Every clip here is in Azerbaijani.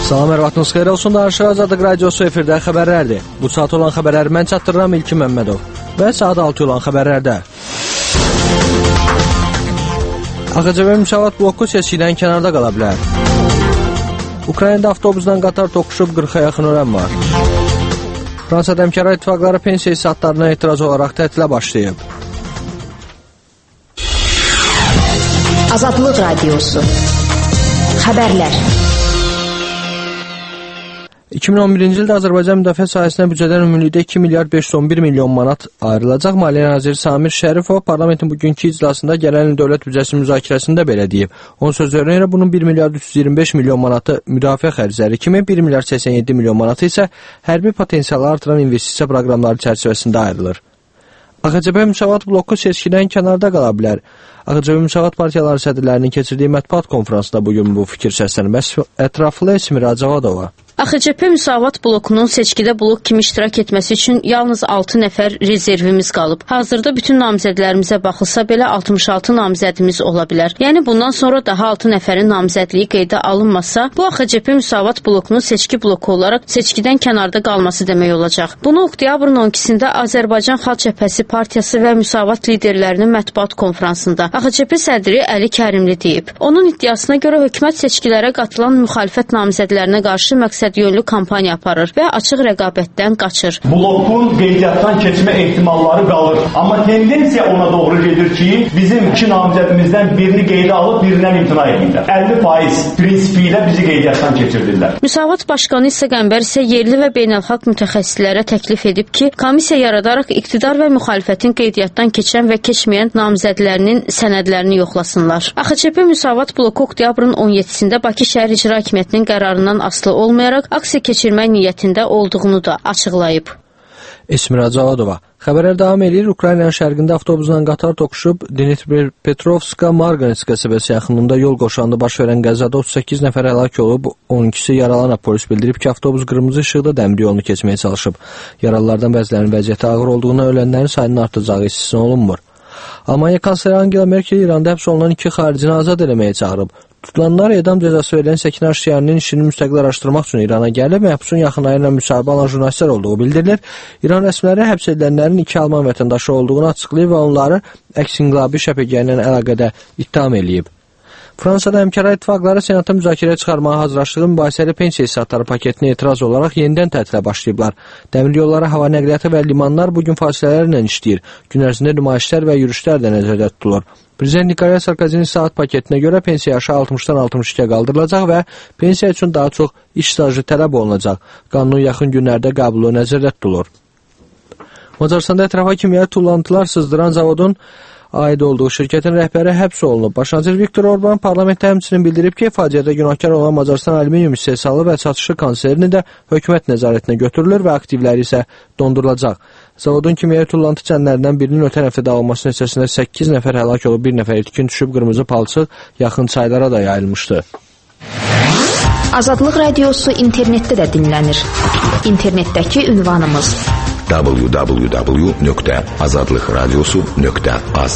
Salam, hər vaxtınız xeyir olsun. Danışıq Azadlıq Radiosu efirdə xəbərlərdir. Bu saat olan xəbərləri mən çatdırıram İlkin Məmmədov. Və saat 6 olan xəbərlərdə. AXCB Müsavat bloku seçkidən kənarda qala bilər. Ukraynada avtobusdan qatar toqquşub 40-a yaxın ölən var. Fransada Həmkarlar İttifaqları pensiya saatlarına etiraz olaraq tətilə başlayıb. Azadlıq Radiosu xəbərlər. 2011-ci ildə Azərbaycan müdafiə sahəsinə büdcədən ümumilikdə 2 milyard 511 milyon manat ayrılacaq. Maliyyə naziri Samir Şərifov parlamentin bugünkü iclasında gələn il dövlət büdcəsi müzakirəsində belə deyib. Onun sözlərinə görə bunun 1 milyard 325 milyon manatı müdafiə xərcləri kimi, 1 milyard 87 milyon manatı isə hərbi potensialı artıran investisiya proqramları çərçivəsində ayrılır. AXCB Müsavat bloku seçkidən kənarda qala bilər. AXCB Müsavat partiyaları sədrlərinin keçirdiyi mətbuat konfransında bugün bu fikir səslənib. Ətraflı Esmira Cavadova. AXCB Müsavat blokunun seçkidə blok kimi iştirak etməsi üçün yalnız 6 nəfər rezervimiz qalıb. Hazırda bütün namizədlərimizə baxılsa belə 66 namizədimiz ola bilər. Yəni bundan sonra daha 6 nəfərin namizədliyi qeydə alınmasa, bu AXCB Müsavat blokunun seçki bloku olaraq seçkidən kənarda qalması demək olacaq. Bunu oktyabrın 12-sində Azərbaycan Xalq Cəbhəsi Partiyası və Müsavat liderlərinin mətbuat konfransında AXCB sədri Əli Kərimli deyib. Onun iddiasına görə hökumət seçkilərə qatılan müxalifət namizədlərinə qarşı yönlü kampaniya aparır və açıq rəqabətdən qaçır. Blokun qeydiyyatdan keçmə ehtimalları qalır. Amma tendensiya ona doğru gedir ki, bizim 2 namizədimizdən birini qeydə alıb birindən imtina edirlər. 50% prinsipi ilə bizi qeydiyyatdan keçirdirlər. Müsavat başqanı İsa Qəmbər isə yerli və beynəlxalq mütəxəssislərə təklif edib ki, komissiya yaradaraq iqtidar və müxalifətin qeydiyyatdan keçən və keçməyən namizədlərinin sənədlərini yoxlasınlar. AXCB Müsavat bloku oktyabrın 17-sində Bakı şəhər icra hakimiyyətinin qərarından asılı olmayaraq aksiya keçirmək niyyətində olduğunu da açıqlayıb. Esmira Cavadova. Xəbərlər davam edir. Ukraynanın şərqində avtobusla qatar toqquşub Dnipropetrovsk-Marganets qəsəbəsi yaxınlığında yol qoşanda baş verən qəzada 38 nəfər həlak olub, 12-si yaralanıb. Polis bildirib ki, avtobus qırmızı işıqda dəmir yolunu keçməyə çalışıb. Yaralılardan bəzilərinin vəziyyəti ağır olduğuna, ölənlərin sayının artacağı istisna olunmur. Almanya kansleri Angela Merkel İranda həbs olunan 2 xaricini azad eləməyə çağırıb. Tutulanlar edam cəzası verilən Səkinə Aşşiyaninin işini müstəqil araşdırmaq üçün İrana gəlib, məhbusun yaxın aylarla müsahibə alan jurnalistlər olduğu bildirilir. İran rəsmiləri həbs edilənlərin 2 Alman vətəndaşı olduğunu açıqlayıb və onları əks-inqilabi şəbəkə ilə əlaqədə ittiham eləyib. Fransada Həmkarlar İttifaqları Senata müzakirəyə çıxarmağa hazırlaşdığı mübahisəli pensiya saatları paketinə etiraz olaraq yenidən tətilə başlayıblar. Dəmir yolları, hava nəqliyyatı və limanlar bugün fasilələrlə işləyir. Gün ərzində nümayişlər və yürüşlər də nəzərdə tutulur. Prezident Nikolay Sarkozinin saat paketinə görə pensiya yaşı 60-dan 62-yə qaldırılacaq və pensiya üçün daha çox iş stajı tələb olunacaq. Qanunun yaxın günlərdə qəbulu nəzərdə tutulur. Macaristanda ətrafa kimyəvi tullantılar sızdıran zavodun aid olduğu şirkətin rəhbəri həbs olunub. Baş nazir Viktor Orban parlamentdə həmçinin bildirib ki, faciədə günahkar olan Macaristan alüminium istehsalı və satışı konserni də hökumət nəzarətinə götürülür və aktivləri isə dondurulacaq. Zavodun kimyəvi tullantı çənlərindən birinin ötən həftə dağılması nəticəsində 8 nəfər həlak olub, 1 nəfər itkin düşüb, qırmızı palçıq yaxın çaylara da yayılmışdı. Azadlıq Radiosu internetdə də dinlənir. İnternetdəki ünvanımız www.azadlıqradiosu.az.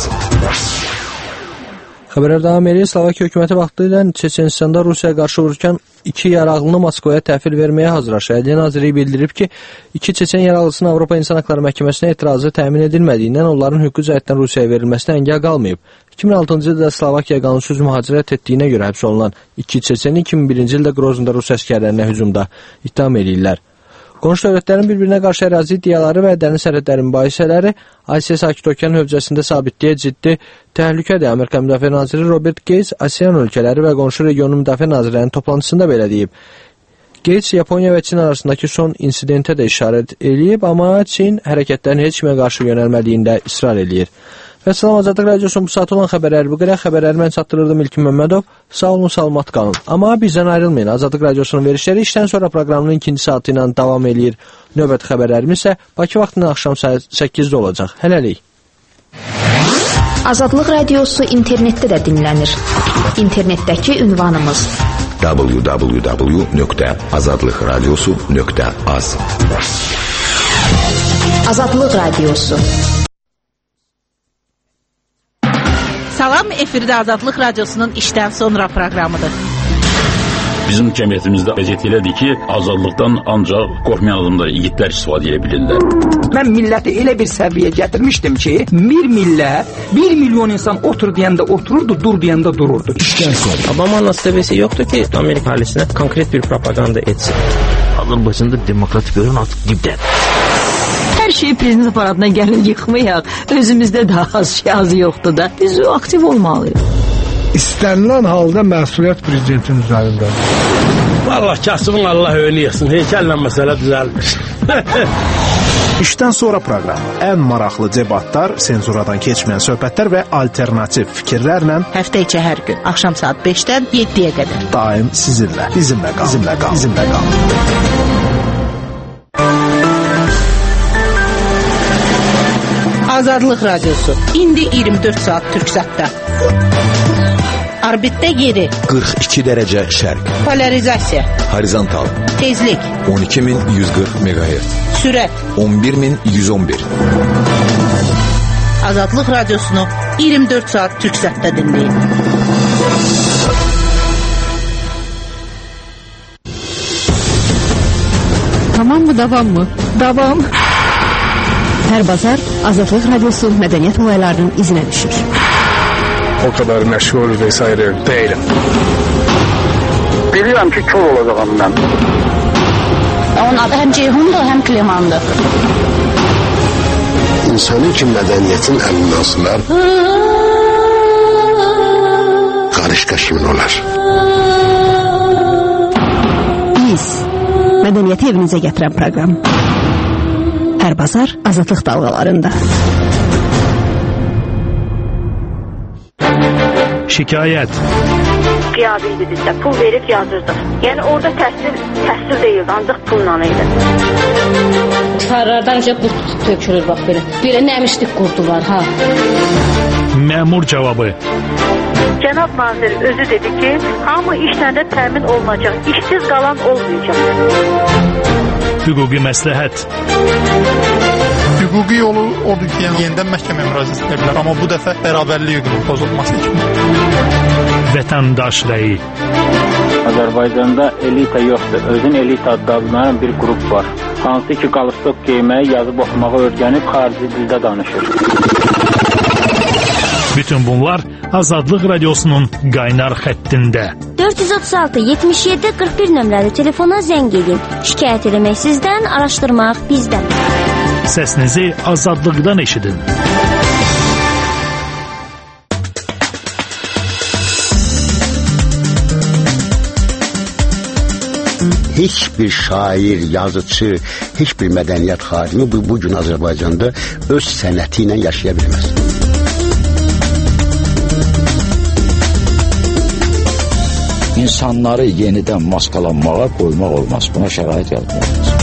Xəbərlər davam edir. Slovakiya hökuməti vaxtilə Çeçenistanda Rusiyaya qarşı vururkən 2 yaraqlını Moskvaya təhvil verməyə hazırlaşır. Ədliyyə Nazirliyi bildirib ki, 2 Çeçen yaraqlısının Avropa İnsan Haqları Məhkəməsinə etirazı təmin edilmədiyindən onların hüquqi cəhətdən Rusiyaya verilməsinə əngəl qalmayıb. 2006-cı ildə Slovakiya qanunsuz mühacirət etdiyinə görə həbs olunan 2 Çeçeni 2001-ci ildə Qroznda Rus əskərlərinə hücumda ittiham edirlər. Qonşu dövlətlərin bir-birinə qarşı ərazi iddiaları və dəniz sərhədləri mübahisələri Asiya Sakit Okean hövzəsində sabitliyə ciddi təhlükədir. Amerika Müdafiə naziri Robert Gates ASEAN ölkələri və qonşu regionun müdafiə nazirlərinin toplantısında belə deyib. Gates Yaponiya və Çin arasındakı son insidentə də işarət eləyib, amma Çin hərəkətlərin heç kimə qarşı yönəlmədiyində israr eləyir. Və Salam Azadlıq Radiosunun bu saat olan xəbərləri bu qədər. Xəbərləri mən çatdırırdım İlkin Məmmədov. Sağ olun, salamat qalın. Amma bizdən ayrılmayın. Azadlıq Radiosunun verişləri işdən sonra proqramının ikinci saatı ilə davam eləyir. Növbəti xəbərlərimiz isə Bakı vaxtında axşam saat 8-də olacaq. Hələlik. Azadlıq Radiosu internetdə də dinlənir. İnternetdəki ünvanımız www.azadlıqradiosu.az. Azadlıq Radiosu. Salam, efirdə Azadlıq Radiosunun işdən sonra proqramıdır. Bizim cəmiyyətimizdə vəziyyət elədir ki, azadlıqdan ancaq qorxmayan adamlar, igidlər istifadə edə bilirlər. Mən milləti elə bir səviyyəyə gətirmişdim ki, bir millət, 1 milyon insan otur deyəndə otururdu, dur deyəndə dururdu. Obama'nın nasibesi yoktu ki Amerika ailesine konkret bir propaganda etsin. Azərbaycanda demokratik görün artıq dibdədir. Hər şeyi prezident aparatına gəlin yıxmayaq. Özümüzdə də az yoxdur da. Biz aktiv olmalıyıq. İstənilən halda məsuliyyət prezidentin üzərindədir. Vallahi kasımın Allah önü yıxsın. Heykəllə məsələ düzəlmir. İşdən sonra proqram. Ən maraqlı debatlar, senzuradan keçməyən söhbətlər və alternativ fikirlərlə həftə içi hər gün axşam saat 5-dən 7-yə qədər. Daim sizinlə. Bizimlə qal. Azadlıq Radiosu. İndi 24 saat Türksatda. Orbitdə yeri 42 dərəcə şərq. Polarizasiya. Horizontal. Tezlik 12140 MHz. Sürət 11111. Azadlıq Radiosunu 24 saat Türksatda dinləyin. Tamam mı, davam mı? Davam. Hər bazar Azadlıq Radiosu mədəniyyət olaylarının izinə düşür. O kadar məşğul vesaire değilim. Bilirəm ki, kör olacağım mən. Onun adı həm Ceyhundur, həm Klimandır. İnsani ki, mədəniyyətin əlindən sınar, qarışqa kimin olar? Biz, mədəniyyəti evinizə gətirən proqram. Hər bazar Azadlıq dalğalarında. Şikayət. Qiyabildi bizdə, pul verib yazırdıq. Yəni orada təhsil deyildi, ancaq pulla idi. Karlardan önce qurt tökülür bax belə. Belə nəmişlik qurdu var ha. Məmur cavabı. Cənab nazir özü dedi ki, hamı işlərdə təmin olunacaq, işsiz qalan olmayacaq. Hüquqi məsləhət. Hüquqi yolu odur ki, yenidən məhkəməyə müraciət edə bilər, amma bu dəfə bərabərlik hüququnun pozulması üçün. Vətəndaş rəyi. Azərbaycanda elita yoxdur. Özün elita adlanan bir qrup var. Hansı ki, qalstok geyməyi, yazıb oxumağı öyrənib xarici dildə danışır. Bütün bunlar Azadlıq Radiosunun qaynar xəttində. 436-77-41 nömrəli telefona zəng edin. Şikayət eləmək sizdən, araşdırmaq bizdən. Səsinizi azadlıqdan eşidin. Heç bir şair, yazıcı, heç bir mədəniyyət xadimi bugün Azərbaycanda öz sənəti ilə yaşaya bilməz. İnsanları yenidən maskalanmağa qoymaq olmaz. Buna şərait yaratmaq olmaz.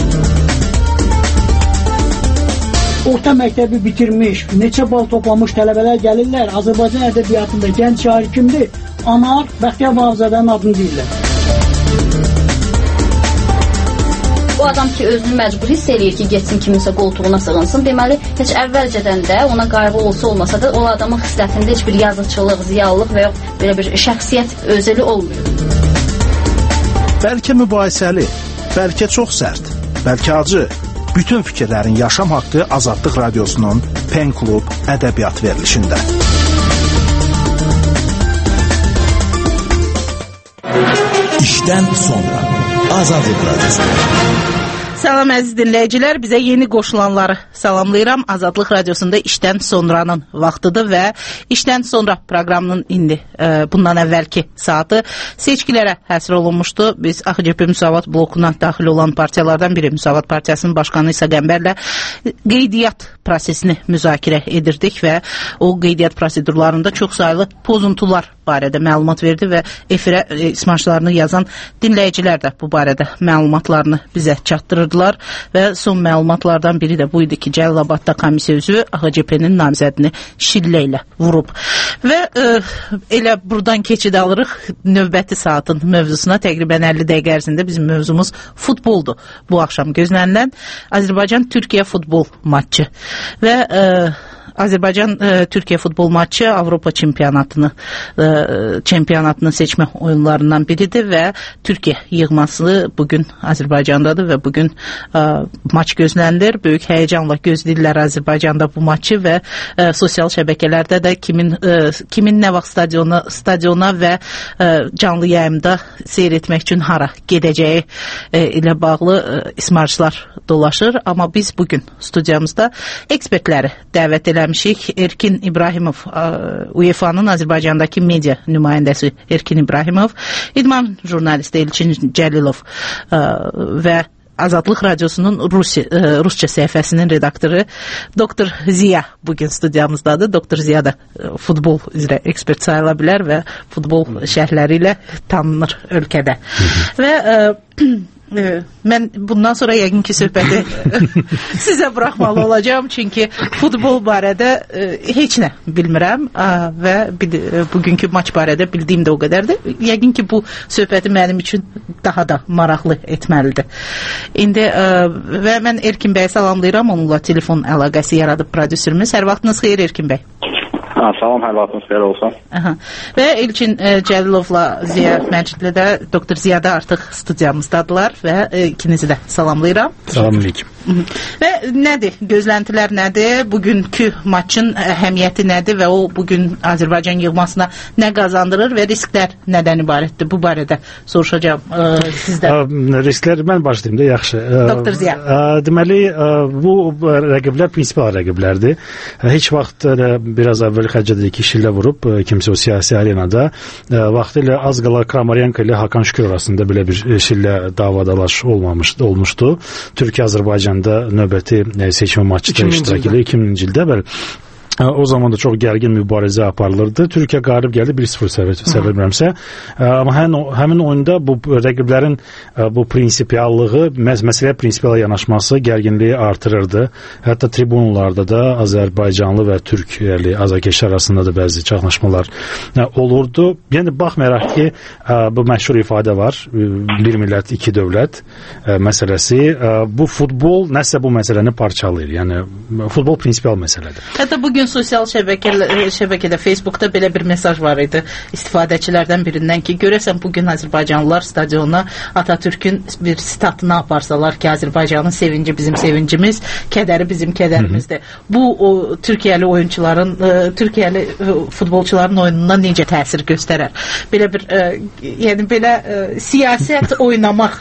Orta məktəbi bitirmiş, neçə bal toplamış tələbələr gəlirlər. Azərbaycan ədəbiyyatında gənc şair kimdir? Anar Bəxtiyar Vahabzadənin adını deyirlər. O adam ki, özünü məcbur hiss eləyir ki, getsin kiminsə qoltuğuna sığınsın. Deməli, heç əvvəlcədən də ona qayğı olsa da, o adamın xislətində heç bir yazıçılıq, ziyalılıq və yox belə bir şəxsiyyət özəli olmuyor. Bəlkə mübahisəli, bəlkə çox sərt, bəlkə acı. Bütün fikirlərin yaşam haqqı Azadlıq Radiosunun Pen Klub ədəbiyyat verilişində. İşdən sonra Azadlıq Radiosu. Salam əziz dinləyicilər, bizə yeni qoşulanları salamlayıram. Azadlıq Radiosunda işdən sonranın vaxtıdır və işdən sonra proqramının indi bundan əvvəlki saatı seçkilərə həsr olunmuşdu. Biz AXCP Müsavat blokuna daxil olan partiyalardan biri Müsavat Partiyasının başqanı İsa Qəmbərlə qeydiyyat prosesini müzakirə edirdik və o qeydiyyat prosedurlarında çox saylı pozuntular barədə məlumat verdi və efirə ismarşlarını yazan dinləyicilər də bu barədə məlumatlarını bizə çatdırırdılar və son məlumatlardan biri də bu idi ki, Cəlilabadda komissiya üzvü AXCP-nin namizədini şillə ilə vurub. Və elə buradan keçid alırıq növbəti saatın mövzusuna. Təqribən 50 dəqiqə ərzində bizim mövzumuz futboldur. Bu axşam gözlənilən Azərbaycan-Türkiyə futbol matçı və Azərbaycan Türkiyə futbol maçı Avropa çempionatının seçmə oyunlarından biridir və Türkiyə yığması bugün Azərbaycandadır və bugün maç gözlənilir. Böyük həyəcanla gözləyirlər Azərbaycanda bu maçı və sosial şəbəkələrdə də kimin nə vaxt stadiona və canlı yayımda seyr etmək üçün hara gedəcəyi ilə bağlı ismarışlar dolaşır. Amma biz bugün studiyamızda ekspertləri dəvət eləmişik. Erkin İbrahimov, UEFA-nın Azərbaycandakı media nümayəndəsi Erkin İbrahimov, idman jurnalisti Elçin Cəlilov və Azadlıq Radiosunun Rusça səhifəsinin redaktoru Dr. Ziya bugün studiyamızdadır. Dr. Ziya da futbol üzrə ekspert sayıla bilər və futbol şərhləri ilə tanınır ölkədə. Və mən bundan sonra yəqin ki söhbəti sizə buraxmalı olacağım, çünki futbol barədə heç nə bilmirəm və bugünkü maç barədə bildiyim də o qədərdir. Yəqin ki bu söhbəti mənim üçün daha da maraqlı etməlidir. İndi və mən Erkin bəyi salamlayıram, onunla telefon əlaqəsi yaradıb prodüserimiz. Hər vaxtınız xeyir Erkin bəy. Salam, hər vaxtınız xeyir olsun. Və Elçin Cəlilovla Ziya Məcidlə də Dr. Ziya da artıq studiyamızdadılar və ikinizi də salamlayıram. Salamlayıram. Və nədir? Gözləntilər nədir? Bugünkü maçın əhəmiyyəti nədir və o bugün Azərbaycan yığmasına nə qazandırır və risklər nədən ibarətdir? Bu barədə soruşacağım sizdən. Risklər mən başlayayım da, yaxşı. Dr. Ziya. Deməli, bu rəqiblər prinsipal rəqiblərdir. Heç vaxt biraz əvvəl xərcədə iki şillə vurub kimsə o siyasi arenada vaxtilə az qala Kramaryanka ilə Hakan Şükür arasında belə bir şillə davadalaş olmuşdu. Türkiyə-Azərbaycanda növbəti seçmə maçda iştirak edir 2000-ci ildə. Bəli. O zaman da çox gərgin mübarizə aparılırdı. Türkiyə qalib gəldi 1-0 səbəblərimsə. Amma həmin oyunda bu rəqiblərin bu prinsipiallığı, məsələyə prinsipial yanaşması gərginliyi artırırdı. Hətta tribunlarda da Azərbaycanlı və Türkiyəli azarkeşlər arasında da bəzi çaxnaşmalar olurdu. Yəni baxmayaraq ki, bu məşhur ifadə var, bir millət, iki dövlət məsələsi. Bu futbol nəsə bu məsələni parçalayır. Yəni futbol prinsipial məsələdir. Hətta bugün sosial şəbəkədə, Facebookda belə bir mesaj var idi istifadəçilərdən birindən ki, görəsən bugün Azərbaycanlılar stadiona Atatürkün bir sitatını aparsalar ki, Azərbaycanın sevinci bizim sevincimiz, kədəri bizim kədərimizdir. Bu o Türkiyəli oyunçuların, Türkiyəli futbolçuların oyununa necə təsir göstərər? Belə bir yəni belə siyasət oynamaq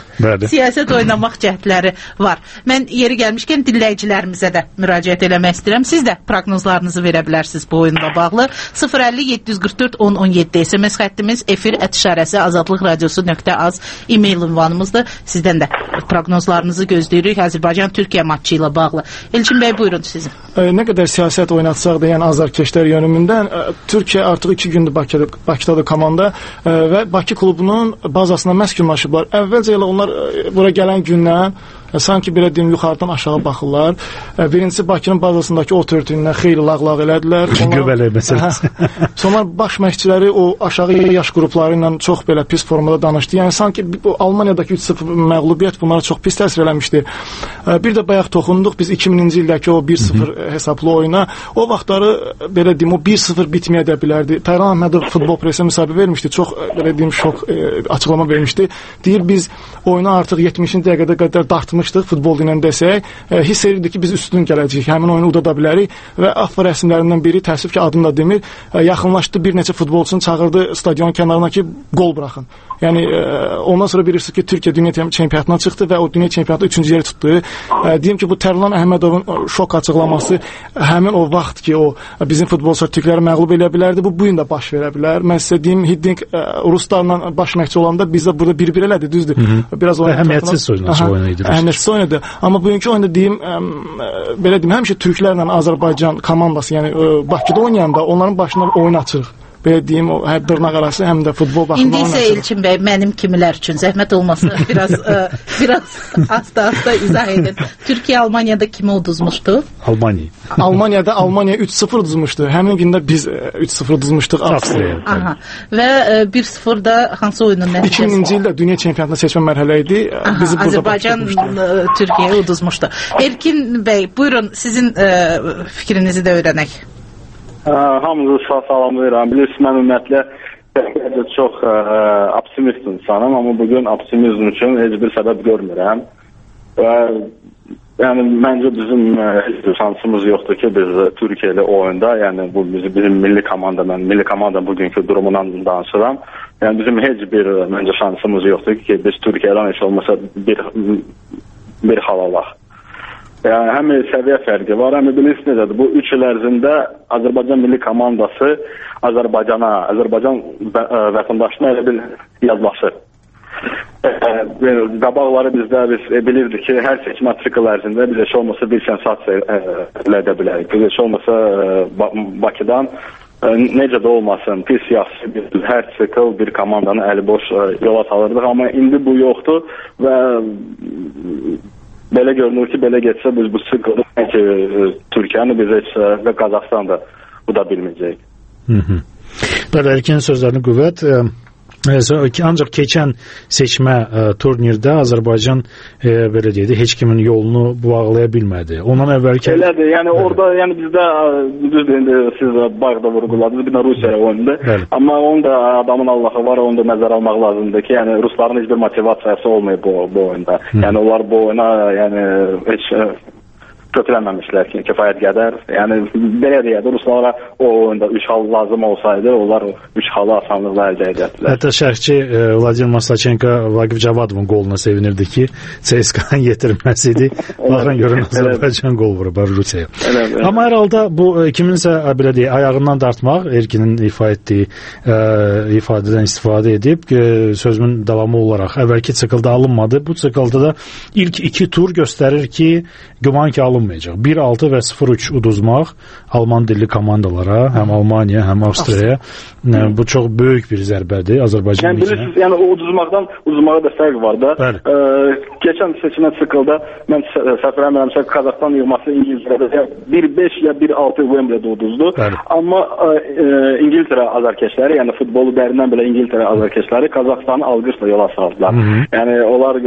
cəhdləri var. Mən yeri gəlmişkən dinləyicilərimizə də müraciət eləmək istəyirəm. Siz də proqnozlarınızı verə bilərsiniz bu oyunla bağlı. 050-744-1017 SMS xəttimiz, efir@azadlıqradiosu.az e-mail ünvanımızdır. Sizdən də proqnozlarınızı gözləyirik Azərbaycan-Türkiyə maçı ilə bağlı. Elçin bəy, buyurun sizin. Nə qədər siyasət oynatsaq da, yəni azarkeşlər yönümündən, Türkiyə artıq 2 gündür Bakıdadır komanda və Bakı klubunun bazasına məskunlaşıblar. Əvvəlcə elə onlar bura gələn gündən sanki belə deyim, yuxarıdan aşağı baxırlar. Birincisi Bakının bazasındakı otoriteyindən xeyli lağ-lağ elədilər. Göbələk məsələsi. Sonra baş məşqçiləri o aşağı yaş qrupları ilə çox belə pis formada danışdı. Yəni sanki Almaniyadakı 3-0 məğlubiyyət bunlara çox pis təsir eləmişdi. Bir də bayaq toxunduq biz 2000-ci ildəki o 1-0 hesablı oyuna. O vaxtları belə deyim, o 1-0 bitməyə də bilərdi. Tərlan Əhmədov futbol presə müsahibə vermişdi. Çox belə deyim, şok açıqlama vermişdi. Deyir biz oyunu artıq 70-ci dəqiqədə qədər dartmışdıq futbol ilə desək. Hiss edirdik ki, biz üstün gələcəyik. Həmin oyunu udada bilərik və AFFA rəsmilərindən biri, təəssüf ki, adını da demir, yaxınlaşdı, bir neçə futbolçunu çağırdı stadion kənarına ki, gol buraxın. Yəni ondan sonra bilirsiniz ki, Türkiyə dünya çempionatına çıxdı və o dünya çempionatında 3-cü yeri tutdu. Deyim ki, bu Tərlan Əhmədovun şok açıqlaması həmin o vaxt ki, o bizim futbolçular Türkləri məğlub eləyə bilərdi, bu gün də baş verə bilər. Mən sizə deyim, Hiddink Ruslarla baş məşqçi olanda bizdə burada 1-1 elədi, düzdür. Biraz əhəmiyyətsiz oynadı. Əhəmiyyətsiz oynadı. Amma bugünkü oyunda deyim, belə deyim, həmişə türklərlə Azərbaycan komandası, yəni Bakıda oynayanda onların başına oyun açırıq. belə deyim, o hər dırnaq arası həm də futbol baxımından. İndi isə Elçin bəy, mənim kimilər üçün zəhmət olmasa biraz asta izah edin. Türkiyə Almaniyada kimi uduzmuşdu? Almaniyada Almaniya 3-0 uduzmuşdu. Həmin gündə biz 3-0 uduzmuşduq Avstriyaya. Və 1-0 da hansı oyunun nəticəsi? 2000-ci ildə dünya çempionatına seçmə mərhələ idi. Bizi burada Azərbaycan Türkiyəyə uduzmuşdu. Elkin bəy, buyurun sizin fikrinizi də öyrənək. Hamınızı salamlayıram. Bilirsiniz, mən ümumiyyətlə çox optimist insanım, amma bugün optimizm üçün heç bir səbəb görmürəm. Və yəni məncə bizim heç bir şansımız yoxdur ki, biz Türkiyə ilə oyunda, yəni bu bizim milli komanda, mən milli komanda bugünkü durumundan danışıram. Yəni bizim heç bir məncə şansımız yoxdur ki, biz Türkiyədən heç olmasa bir hal alaq. Yəni həm səviyyə fərqi var, həm bilirsiniz necədir. Bu 3 il ərzində Azərbaycan milli komandası Azərbaycan vətəndaşına elə bil yazlaşır. Qabaqları biz bilirdik ki, hər seçmə trikl ərzində biz heç olmasa bir sensasiya edə bilərik. Biz heç olmasa Bakıdan necə də olmasın, pis yaxşı hər trikl bir komandanı əli boş yola salırdıq, amma indi bu yoxdur və belə görünür ki, belə geçsə biz bu sıkıntı ki, Türkiyəni biz heç və Qazaxıstan da bu da bilməyəcək. Bəli, Elkin sözlərini qüvvət. Ancaq keçən seçmə turnirdə Azərbaycan belə deyək, heç kimin yolunu bağlaya bilmədi. Ondan əvvəlki elədir. Yəni orada yəni bizdə düzdür, siz bayaqda vurğuladınız, bir də Rusiya oyundu. Amma onun da adamın Allahı var, onu da nəzərə almaq lazımdır ki, yəni rusların heç bir motivasiyası olmayıb bu oyunda. Yəni onlar bu oyuna yəni heç götürəməmişlər ki, kifayət qədər. Yəni belə deyək, ruslara o oyunda 3 hal lazım olsaydı, onlar 3 halı asanlıqla əldə edərdilər. Hətta şərhçi Vladimir Maslachenko Vaqif Cavadovun qoluna sevinirdi ki, CSKA-nın yetirməsi idi. Baxın görün Azərbaycan qol vurub Rusiyaya. Amma hər halda bu kiminsə belə deyək, ayağından dartmaq, Erkinin ifa etdiyi ifadədən istifadə edib sözümün davamı olaraq əvvəlki siklda alınmadı. Bu siklda da ilk 2 tur göstərir ki, güman ki alınmayacaq. 1-6 və 0-3 uduzmaq Alman dilli komandalara, həm Almaniya, həm Avstriyaya bu çox böyük bir zərbədir Azərbaycan üçün. Bilirsiniz, yəni o uduzmağa da fərq var da. Keçən seçmə siklda mən səhv eləmirəmsə Qazaxıstan yığması İngiltərədə 1-5 ya 1-6 Wembley'də uduzdu. Amma İngiltərə azarkeşləri, yəni futbolu dərindən belə İngiltərə azarkeşləri Qazaxıstanı alqışla yola saldılar. Yəni onlar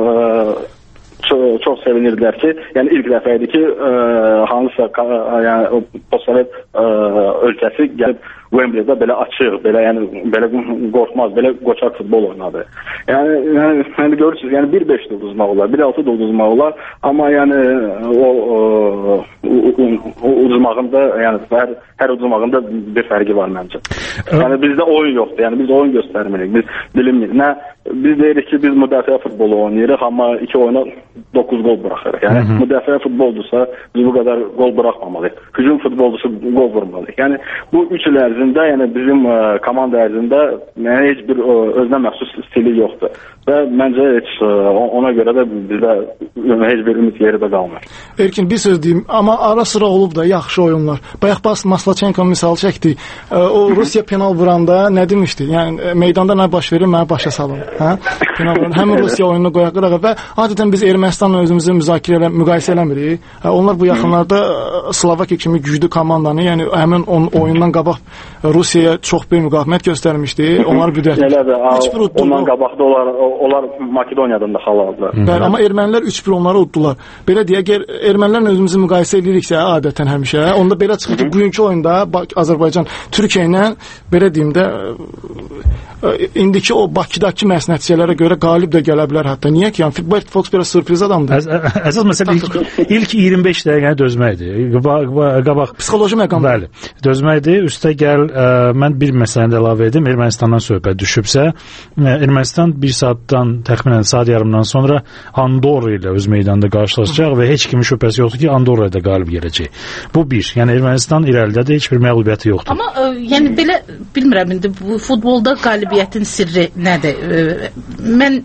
çox sevinirdilər ki, yəni ilk dəfə idi ki, hansısa yəni postsovet ölkəsi gəlib Wembley'də belə açıq, belə qorxmaz, belə qoçaq futbol oynadı. Yəni görürsünüz, yəni 1-5 də uduzmaq olar, 1-6 da uduzmaq olar, amma yəni o uduzmağında, yəni hər uduzmağında bir fərqi var məncə. Yəni bizdə oyun yoxdur, yəni biz oyun göstərmirik, biz bilinmirik. Nə biz deyirik ki, biz müdafiə futbolu oynayırıq, amma 2 oyuna 9 gol buraxırıq. Yəni müdafiə futboldursa biz bu qədər gol buraxmamalıyıq. Hücum futboldusu gol vurmalıyıq. Yəni bu 3 il ərzində, yəni bizim komanda ərzində heç bir özünə məxsus stili yoxdur. Və məncə heç ona görə də bizdə heç bir ümid yeri də qalmır. Erkin, bir söz deyim, amma ara sıra olub da yaxşı oyunlar. Bayaq Maslachenko misal çəkdi. O Rusiya penal vuranda nə demişdi? Yəni meydanda nə baş verir, mənə başa salın. Penal vuran həm Rusiya oyununu qoyaq və adətən biz Ermənistanla özümüzü müqayisə eləmirik. Onlar bu yaxınlarda Slovakiya kimi güclü komandanı, yəni həmin oyundan qabaq Rusiyaya çox böyük müqavimət göstərmişdi. Onlar büdətmişdi. Ondan qabaqda onlar Makedoniyadan da xal aldılar. Bəli, amma ermənilər 3-1 onları uddular. Belə deyək, əgər ermənilərlə özümüzü müqayisə ediriksə, adətən həmişə, onda belə çıxır ki, bugünkü oyunda Azərbaycan Türkiyə ilə belə deyim də indiki o Bakıdakı nəticələrə görə qalib də gələ bilər hətta. Niyə ki? Yəni Futbol Fox belə sürpriz adamdır. Əsas məsələ ilk 25 dəqiqəni dözməkdir. Qabaq psixoloji məqam. Bəli. Dözməkdir. Üstə gəl mən bir məsələni də əlavə edim. Ermənistandan söhbət düşübsə, Ermənistan 1 saatdan təxminən saat yarımdan sonra Andorra ilə öz meydanda qarşılaşacaq və heç kimin şübhəsi yoxdur ki, Andorra da qalib gələcək. Bu bir. Yəni Ermənistan irəlidədir, heç bir məğlubiyyəti yoxdur. Amma yəni belə bilmirəm indi bu futbolda qalibiyyətin sirri nədir? Mən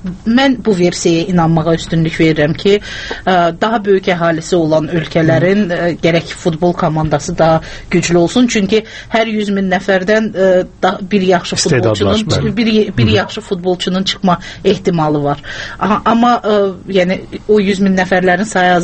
mən bu versiyaya inanmağa üstünlük verirəm ki, daha böyük əhalisi olan ölkələrin gərək futbol komandası daha güclü olsun. Çünki hər 100 min nəfərdən bir yaxşı futbolçunun çıxma ehtimalı var. Amma yəni o 100 min nəfərlərin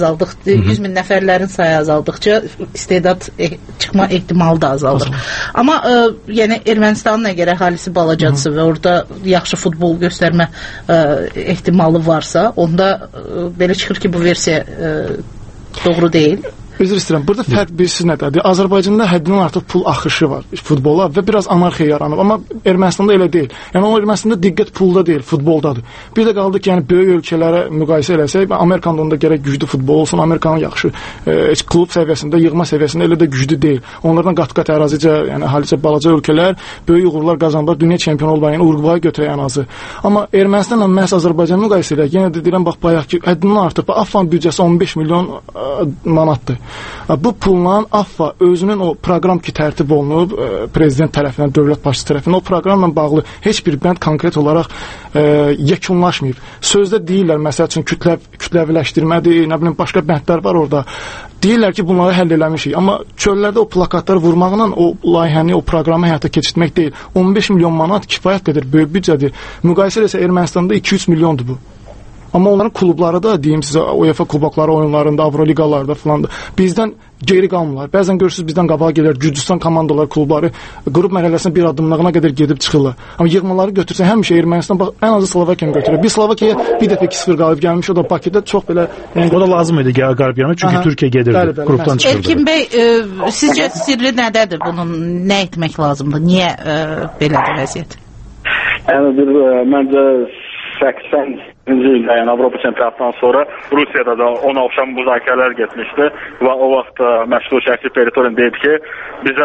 sayı azaldıqca istedad çıxma ehtimalı da azalır. Amma yəni Ermənistanın əgər əhalisi balacadırsa və orada yaxşı futbol göstərmə ehtimalı varsa, onda belə çıxır ki, bu versiya doğru deyil. Üzr istəyirəm. Burada fərq bilirsiniz nədir? Azərbaycanda həddindən artıq pul axışı var futbola və biraz anarxiya yaranıb. Amma Ermənistanda elə deyil. Yəni o Ermənistanda diqqət pulda deyil, futboldadır. Bir də qaldı ki, yəni böyük ölkələrə müqayisə eləsək, Amerikanda onda gərək güclü futbol olsun. Amerikanın yaxşı klub səviyyəsində, yığma səviyyəsində elə də güclü deyil. Onlardan qat-qat ərazicə, yəni halicə balaca ölkələr böyük uğurlar qazandılar, dünya çempionu oldular. Yəni Uruqvayı götürək ən azı. Amma Ermənistanla məhz Azərbaycan müqayisə edək, yenə də deyirəm bax bayaq ki, həddindən artıq AFFA-nın büdcəsi 15 milyon manatdır. Bu pulla AFFA özünün o proqram ki tərtib olunub prezident tərəfindən, dövlət başçısı tərəfindən o proqramla bağlı heç bir bənd konkret olaraq yekunlaşmayıb. Sözdə deyirlər, məsəl üçün kütləviləşdirmədir, nə bilim başqa bəndlər var orada. Deyirlər ki, bunları həll eləmişik. Amma çöllərdə o plakatları vurmaqla o layihəni, o proqramı həyata keçirtmək deyil. 15 milyon manat kifayət qədər böyük büdcədir. Müqayisə etsə Ermənistanda 2-3 milyondur bu. Amma onların klubları da, deyim sizə, UEFA kubokları oyunlarında, Avroliqalarda filan da bizdən geri qalmırlar. Bəzən görürsünüz bizdən qabağa gəlir, Gürcüstan komandaları, klubları qrup mərhələsində bir addımlığına qədər gedib çıxırlar. Amma yığmaları götürsə həmişə Ermənistan bax ən azı Slovakiyanı götürür. Bir Slovakiyaya bir dəfə 2-0 qalib gəlmiş, o da Bakıda çox belə o da lazım idi qalib gəlmək, çünki Türkiyə gedirdi, qrupdan çıxırdı. Elkin bəy, sizcə sirri nədədir bunun? Nə etmək lazımdır? Niyə belədir vəziyyət? Yəni məncə 80-ci ildə, yəni Avropa çempionatından sonra Rusiyada da ona oxşam müzakirələr getmişdi və o vaxt məşğul şəxsi Peritorun deyib ki, bizə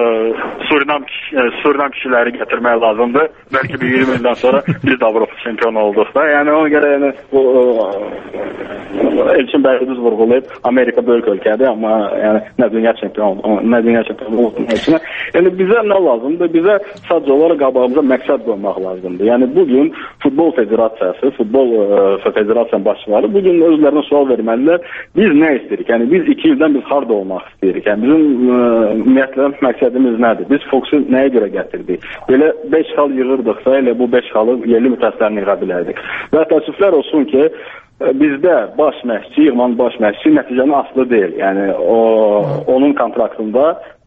Surinam kişiləri gətirmək lazımdır. Bəlkə bir 20 ildən sonra biz də Avropa çempionu olduq da. Yəni ona görə yəni Elçin bəy düz vurğulayıb, Amerika böyük ölkədir, amma yəni nə dünya çempionu olsun. Yəni bizə nə lazımdır? Bizə sadəcə olaraq qabağımıza məqsəd qoymaq lazımdır. Yəni bugün Futbol Federasiyası, Futbol Federasiyanın başçıları bugün özlərinə sual verməlilər. Biz nə istəyirik? Yəni biz 2 ildən biz harda olmaq istəyirik? Yəni bizim ümumiyyətlə məqsədimiz nədir? Biz Foxu nəyə görə gətirdik? Belə 5 xal yığırdıqsa, elə bu 5 xalı yerli mütəxəssislərini yığa bilərdik. Və təəssüflər olsun ki, bizdə baş məşqçi, yığmanın baş məşqçi nəticənin asılı deyil. Yəni onun kontraktında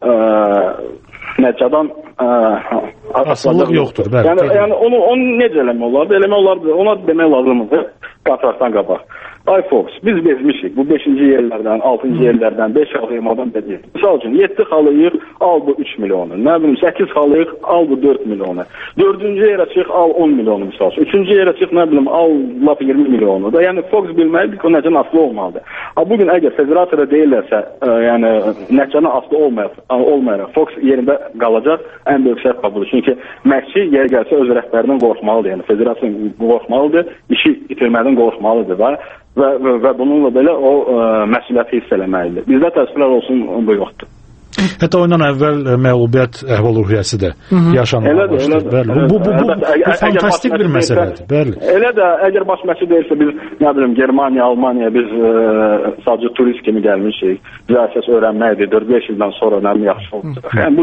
nəticədən asılılıq yoxdur. Yəni onu necə eləmək olardı? Eləmək olardı, ona demək lazımdır kontraktdan qabaq. Ay Fox, biz bezmişik bu 5-ci yerlərdən, 6-cı yerlərdən, 5 xalı yığmadan bezmişik. Misal üçün 7 xalı yığ, al bu 3 milyonu. Nə bilim 8 xalı yığ, al bu 4 milyonu. 4-cü yerə çıx, al 10 milyonu misal üçün. 3-cü yerə çıx, nə bilim al lap 20 milyonu da. Yəni Fox bilməlidir ki, o nəticənin asılı olmalıdır. Bugün əgər federasiyada deyirlərsə, yəni nəticənin asılı olmayaraq Fox yerində qalacaq, ən böyük səhv qabıdır. Çünki məşqçi yer gəlsə öz rəhbərindən qorxmalıdır. Yəni federasiya qorxmalıdır, işi itirmədən qorxmalıdır da. Və bununla belə o məsuliyyəti hiss eləməlidir. Bizdə təəssüflər olsun, bu yoxdur. Hətta ondan əvvəl məğlubiyyət əhval-ruhiyyəsi də yaşanmağa başladı. Bu fantastik bir məsələdir. Bəli. Elə də əgər baş məşqçi deyirsə biz nə bilim Germaniya, Almaniya biz sadəcə turist kimi gəlmişik. Bizə əsas öyrənməkdir. 4-5 ildən sonra nə yaxşı olacaq. Yəni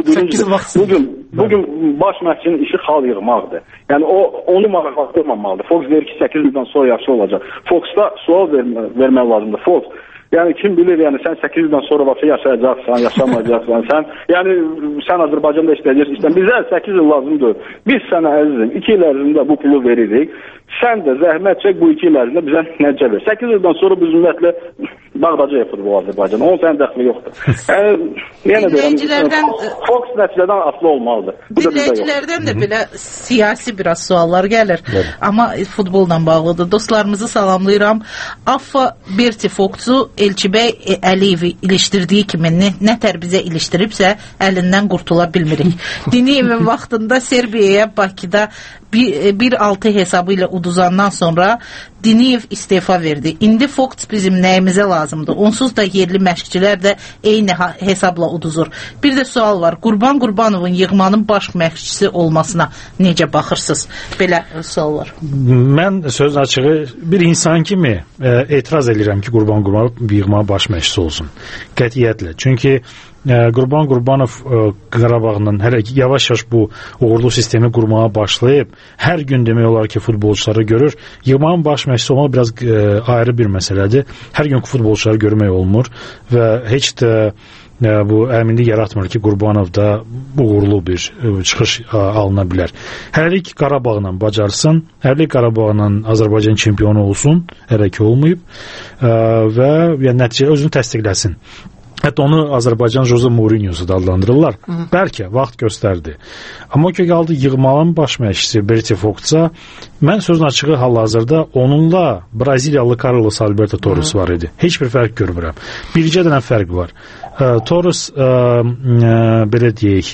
bu gün baş məşqçinin işi xal yığmaqdır. Yəni onu maraqlandırmamalıdır. Fox deyir ki 8 ildən sonra yaxşı olacaq. Foxda sual vermək lazımdır. Fox yəni kim bilir, yəni sən 8 ildən sonra başa yaşayacaqsan, yaşamayacaqsan, sən Azərbaycanda işləyəcəksən. Bizə 8 il lazımdır. Biz sənə əzizim 2 il ərzində bu pulu veririk. Sən də zəhmət çək bu 2 il ərzində bizə necə ver. 8 ildən sonra biz ümumiyyətlə bağdacı futbol Azərbaycanda. Onun sənin dəxli yoxdur. Yəni deyirəm, Fox nəticədən asılı olmalıdır. Dinləyicilərdən də belə siyasi biraz suallar gəlir. Amma futbolla bağlıdır. Dostlarımızı salamlayıram. AFFA Berti Foxu Elçibəy Əliyevi ilişdirdiyi kimi nətər bizə ilişdiribsə əlindən qurtula bilmirik. Diniyevin vaxtında Serbiyaya Bakıda 1-6 hesabı ilə uduzandan sonra Diniyev istefa verdi. İndi Fox bizim nəyimizə lazımdır? Onsuz da yerli məşqçilər də eyni hesabla uduzur. Bir də sual var. Qurban Qurbanovun yığmanın baş məşqçisi olmasına necə baxırsınız? Belə sual var. Mən söz açığı bir insan kimi etiraz edirəm ki, Qurban Qurbanov yığmanın baş məşqçisi olsun. Qətiyyətlə. Çünki Qurban Qurbanov Qarabağla hələ yavaş-yavaş bu uğurlu sistemi qurmağa başlayıb, hər gün demək olar ki, futbolçuları görür. Yığmanın baş məşqçisi olmaq biraz ayrı bir məsələdir. Hər gün futbolçuları görmək olmur və heç də bu əminlik yaratmır ki, Qurbanovda uğurlu bir çıxış alına bilər. Hələlik Qarabağla bacarsın, hələlik Qarabağla Azərbaycan çempionu olsun, hələ ki olmayıb və nəticə özünü təsdiqləsin. Hətta onu Azərbaycan Jose Mourinho'su da adlandırırlar. Bəlkə vaxt göstərdi. Amma o ki qaldı yığmanın baş məşqçisi Berti Fox'a, mən sözün açığı hal-hazırda onunla Braziliyalı Carlos Alberto Torres var idi. Heç bir fərq görmürəm. Bircə dənə fərq var. Torres belə deyək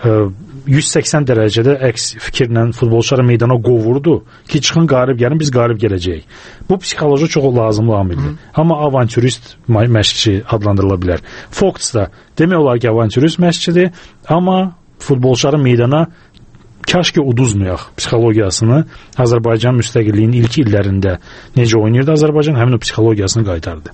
180 dərəcədə əks fikirlə futbolçuları meydana qovurdu ki, çıxın qalib gəlin, biz qalib gələcəyik. Bu psixoloji çox lazımlı amildir. Amma avantürist məşqçi adlandırıla bilər. Fox da demək olar ki, avantürist məşqçidir, amma futbolçuları meydana kaş ki uduzmayaq psixologiyasını Azərbaycan müstəqilliyinin ilk illərində necə oynayırdı Azərbaycan, həmin o psixologiyasını qaytardı.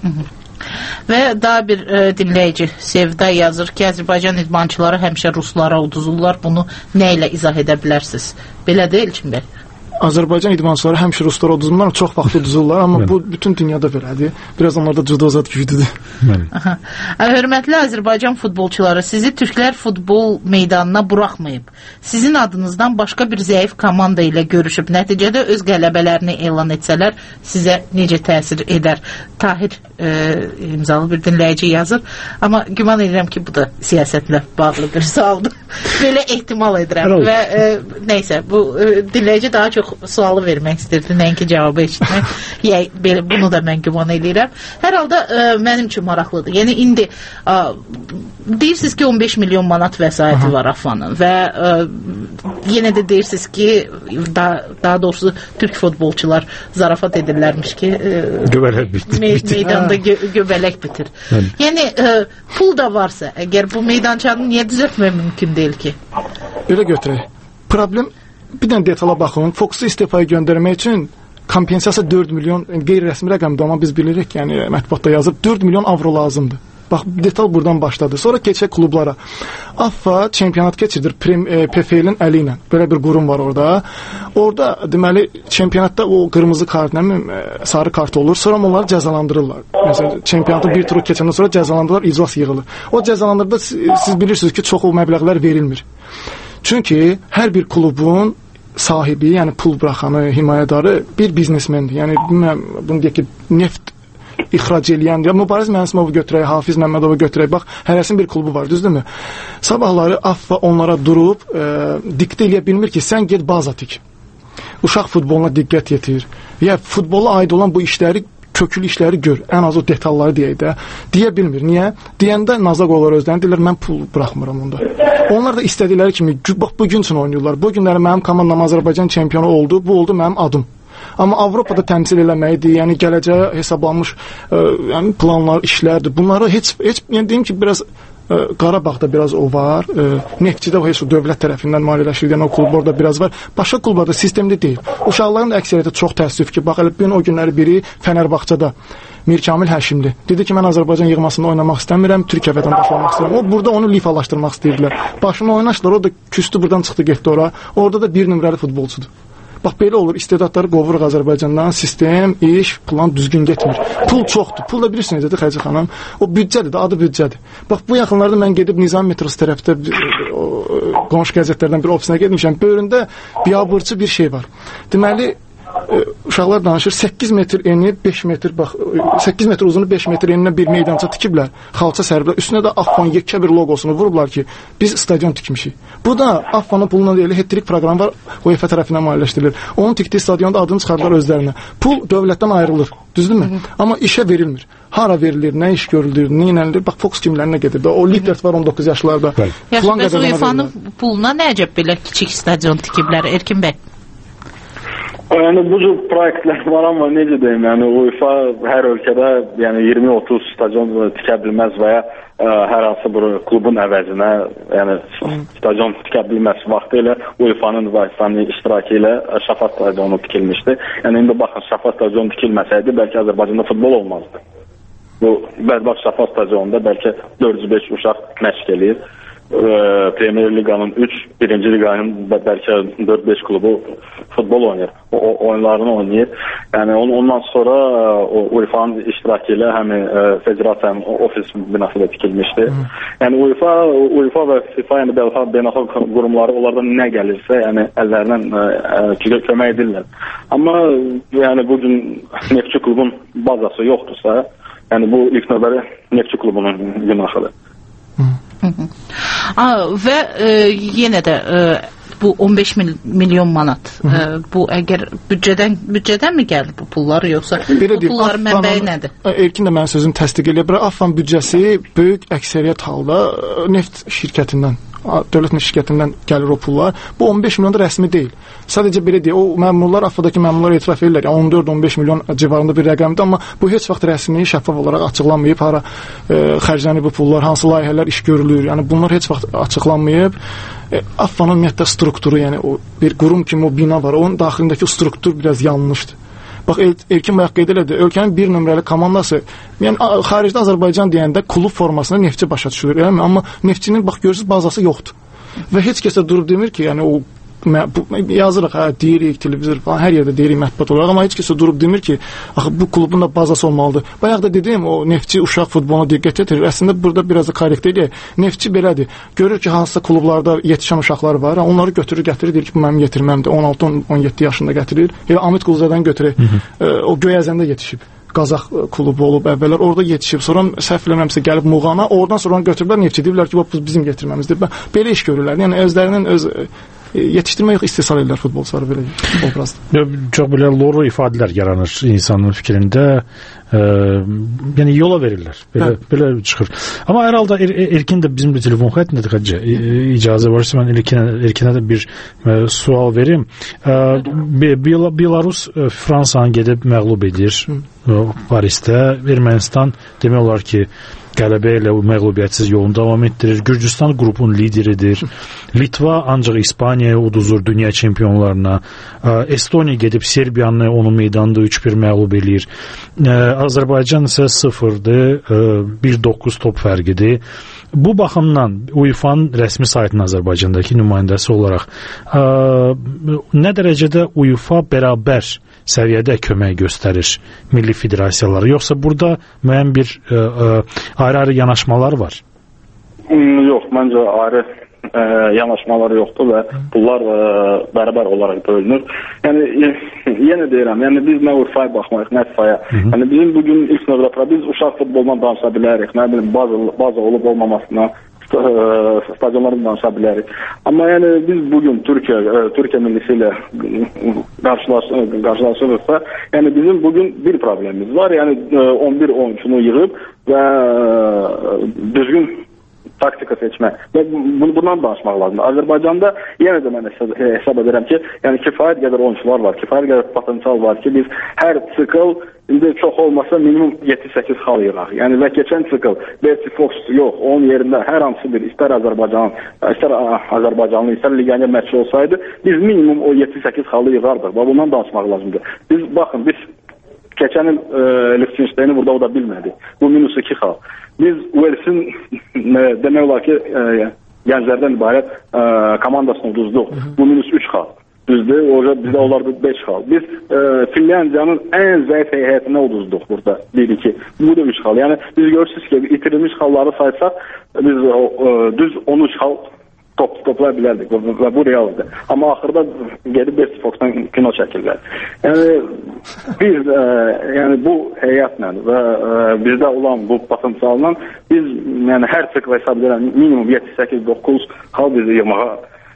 Və daha bir dinləyici Sevda yazır ki, Azərbaycan idmançıları həmişə ruslara uduzurlar. Bunu nə ilə izah edə bilərsiniz? Belə deyil Elçin bəy? Azərbaycan idmançıları həmişə ruslara uduzurlar, çox vaxt uduzurlar, amma bu bütün dünyada belədir. Biraz onlarda cüdozat güclüdür. Hörmətli Azərbaycan futbolçuları, sizi türklər futbol meydanına buraxmayıb. Sizin adınızdan başqa bir zəif komanda ilə görüşüb, nəticədə öz qələbələrini elan etsələr, sizə necə təsir edər? Tahir imzalı bir dinləyici yazır, amma güman edirəm ki, bu da siyasətlə bağlı bir sualdır. Belə ehtimal edirəm və neysə, bu dinləyici daha çox sualı vermək istirdi, nəinki cavabı eşitmək. Bunu da mən güman edirəm. Hər halda mənim üçün maraqlıdır. Yəni indi deyirsiniz ki 15 milyon manat vəsaiti var AFFA'nın və yenə də deyirsiniz ki daha doğrusu türk futbolçular zarafat edirlərmiş ki meydanda göbələk bitir. Yəni pul da varsa, əgər bu meydançanı niyə düzəltmək mümkün deyil ki? Belə götürək. Problem bir dənə detala baxın. Fox'u istifaya göndərmək üçün kompensasiya 4 milyon, qeyri-rəsmi rəqəmdir, amma biz bilirik, yəni mətbuatda yazıb 4 milyon avro lazımdır. Bax, detal buradan başladı. Sonra keçək klublara. AFFA çempionat keçirdir PFL-in əli ilə. Belə bir qurum var orada. Orada deməli çempionatda o qırmızı kart, sarı kart olur. Sonra onları cəzalandırırlar. Məsələn, çempionatı bir turu keçəndən sonra cəzalandırırlar, iclas yığılır. O cəzalandırda siz bilirsiniz ki, çox o məbləğlər verilmir. Çünki hər bir klubun sahibi, yəni pul buraxanı, himayədarı bir biznesmendir. Yəni bunu deyək ki, neft ixrac eləyən, Mübariz Mənsimov'u götürək, Hafiz Məmmədov'u götürək, bax, hərəsin bir klubu var, düzdürmü? Sabahları AFFA onlara durub diktə eləyə bilmir ki, sən get baza tik. Uşaq futboluna diqqət yetir. Ya futbola aid olan bu işləri, köklü işləri gör, ən az o detalları deyək də, deyə bilmir. Niyə? Deyəndə nazaq olur özlərini, deyirlər, mən pul buraxmıram onda. Onlar da istədikləri kimi, bax, bu gün üçün oynayırlar. Bu günləri mənim komandam Azərbaycan çempionu oldu, bu oldu mənim adım. Amma Avropada təmsil eləməkdir, yəni gələcəyə hesablanmış yəni planlar, işlərdir. Bunları heç yəni deyim ki, biraz Qarabağda biraz o var. Neftçidə heç o dövlət tərəfindən maliyyələşdirilən o klub orada biraz var. Başqa klublarda sistemli deyil. Uşaqların da əksəriyyəti çox təəssüf ki, bax elə o günləri biri Fənərbağçada Mirkamil Həşimli. Dedi ki, mən Azərbaycan yığmasında oynamaq istəmirəm, Türkiyə vətəndaşlamaq istəyirəm. O burada onu lifalaşdırmaq istəyirlər. Başına oynaşdılar, o da küstü, buradan çıxdı, getdi ora. Orada da bir nömrəli futbolçudur. Bax, belə olur, istedadları qovuruq Azərbaycandan, sistem, iş, plan düzgün getmir. Pul çoxdur, pul da bilirsiniz, dedi Xəcə xanım, o büdcədir də, adı büdcədir. Bax, bu yaxınlarda mən gedib Nizam metrosu tərəfdə qonşu qəzetlərdən bir ofisinə gedmişəm, böyründə biabırçı bir şey var. Deməli, uşaqlar danışır, 8 metr eni, 5 metr, bax, 8 metr uzunu, 5 metr eninə bir meydança tikiblər, xalça səriblər, üstünə də AFFA'nın yekə bir logosunu vurublar ki, biz stadion tikmişik. Bu da AFFA'nın puluna deyil, hetrik proqram var, UEFA tərəfindən maliyyələşdirilir. Onun tikdiyi stadionda adını çıxardılar özlərinə. Pul dövlətdən ayrılır, düzdürmü? Amma işə verilmir. Hara verilir, nə iş görülür, nə inəlilir, bax, Fox kimlərinə gedir. O Lippert var 19 yaşlarda. Yaxşı, bəs UEFA-nın puluna nə əcəb belə kiçik stadion tikiblər, Erkin bəy? Yəni bu cür proyektlər var, amma necə deyim, yəni UEFA hər ölkədə yəni 20-30 stadion tikə bilməz və ya hər hansı bir klubun əvəzinə, yəni stadion tikə bilməz. Vaxtilə UEFA-nın vasitəsilə iştirakı ilə Şafak stadionu tikilmişdi. Yəni indi baxın, Şafak stadionu tikilməsəydi bəlkə Azərbaycanda futbol olmazdı. Bu bədbaxt Şafak stadionunda bəlkə 405 uşaq məşq eləyir. Premier Liqanın 3, birinci liqanın bəlkə 4-5 klubu futbol oynayır. O oyunlarını oynayır. Yəni ondan sonra UEFA'nın iştirakı ilə həmin federasiyanın ofis binası da tikilmişdi. Yəni UEFA və FIFA, yəni beynəlxalq qurumları onlardan nə gəlirsə, yəni əllərindən kömək edirlər. Amma yəni bu gün Neftçi klubun bazası yoxdursa, yəni bu ilk növbədə Neftçi klubunun günahıdır. Və yenə də bu 15 milyon manat bu əgər büdcədən mi gəlir bu pullar, yoxsa bu pulların mənbəyi nədir? Erkin də mənim sözümü təsdiq edir. Afan büdcəsi böyük əksəriyyət halda neft şirkətindən, dövlət neft şirkətindən gəlir o pullar. Bu 15 milyon da rəsmi deyil. Sadəcə belə deyil. O məmurlar, AFFA-dakı məmurlar etiraf edirlər. 14-15 milyon civarında bir rəqəmdir, amma bu heç vaxt rəsmi, şəffaf olaraq açıqlanmayıb. Hara xərclənir bu pullar, hansı layihələr iş görülür. Yəni bunlar heç vaxt açıqlanmayıb. AFFA-nın ümumiyyətlə strukturu, yəni o bir qurum kimi o bina var. Onun daxilindəki struktur biraz yanlışdır. Bax, Erkin bayaq qeyd elədi, ölkənin bir nömrəli komandası, yəni xaricdə Azərbaycan deyəndə klub formasında Neftçi başa düşülür, eləmi? Amma Neftçinin bax görürsüz bazası yoxdur. Və heç kəs də durub demir ki, yəni o yazırıq, deyirik, televizor falan, hər yerdə deyirik mətbuat olaraq, amma heç kəs durub demir ki, axı bu klubun da bazası olmalıdır. Bayaq da dedim, o Neftçi uşaq futboluna diqqət yetirir. Əslində burada biraz da korrekt eləyək. Neftçi belədir. Görür ki, hansısa klublarda yetişən uşaqlar var, onları götürür, gətirir, deyir ki, bu mənim yetirməmdir. 16-17 yaşında gətirir. Elə Amit Quluzadan götürək. O Göyəzəndə yetişib. Qazax klubu olub əvvəllər, orada yetişib, sonra səhv eləməmsə gəlib Muğana, oradan sonra götürüblər Neftçi, deyirlər ki, bu bizim yetirməmizdir. Belə iş görürlər. Yəni özlərinin yetişdirmə yox, istehsal edirlər futbolçuları belə obrazda. Çox belə loru ifadələr yaranır insanın fikrində. Yəni yola verirlər. Belə çıxır. Amma hər halda Erkin də bizim telefon xəttindədir Xəccə. İcazə varsa mən Erkinə də bir sual verim. Belarus Fransanı gedib məğlub edir Parisdə. Ermənistan demək olar ki, qələbə ilə məğlubiyyətsiz yolunu davam etdirir. Gürcüstan qrupun lideridir. Litva ancaq İspaniyaya uduzur dünya çempionlarına. Estoniya gedib Serbiyanı onun meydanında 3-1 məğlub eləyir. Azərbaycan isə 0-dır, 1-9 top fərqidir. Bu baxımdan UEFA-nın rəsmi saytının Azərbaycandakı nümayəndəsi olaraq nə dərəcədə UEFA bərabər səviyyədə kömək göstərir milli federasiyalara, yoxsa burada müəyyən bir ayrı-ayrı yanaşmalar var? Yox, məncə ayrı yanaşmalar yoxdur və bunlar bərabər olaraq bölünür. Yəni yenə deyirəm, yəni biz nə UEFA-ya baxmayıq, nə FIFA-ya. Yəni bizim bugün ilk növbədə biz uşaq futbolundan danışa bilərik, nə bilim baza olub olmamasına, stadionlardan danışa bilərik. Amma yəni biz bugün Türkiyə millisi ilə qarşılaşırıqsa, yəni bizim bugün bir problemimiz var. Yəni 11 oyunçunu yığıb və düzgün taktika seçmək. Və bundan danışmaq lazımdır. Azərbaycanda yenə də mən hesab edirəm ki, yəni kifayət qədər oyunçular var, kifayət qədər potensial var ki, biz hər sikl indi çox olmasa minimum 7-8 xal yığaq. Yəni və keçən sikl Berti Fox yox, onun yerində hər hansı bir istər Azərbaycanlı, istər legioner məşqçi olsaydı, biz minimum o 7-8 xalı yığardıq. Və bundan danışmaq lazımdır. Biz baxın, biz keçən il Liechtenstein'i burada o da bilmədi. Bu -2 xal. Biz Walesin demək olar ki, gənclərdən ibarət komandasını uduzduq. Bu -3 xal. Düzdür, bizdə olardı 5 xal. Biz Finlandiyanın ən zəif heyətinə uduzduq burada 1-2. Bu da 3 xal. Yəni biz görürsünüz ki, itirilmiş xalları saysaq, biz düz 13 xal toplaya bilərdik və bu realdır. Amma axırda gedib Berti Fox'dan kino çəkirlər. Yəni biz yəni bu heyətlə və bizdə olan bu potensialla biz yəni hər sikl hesab edirəm minimum 7-8-9 xal bizi yığmağa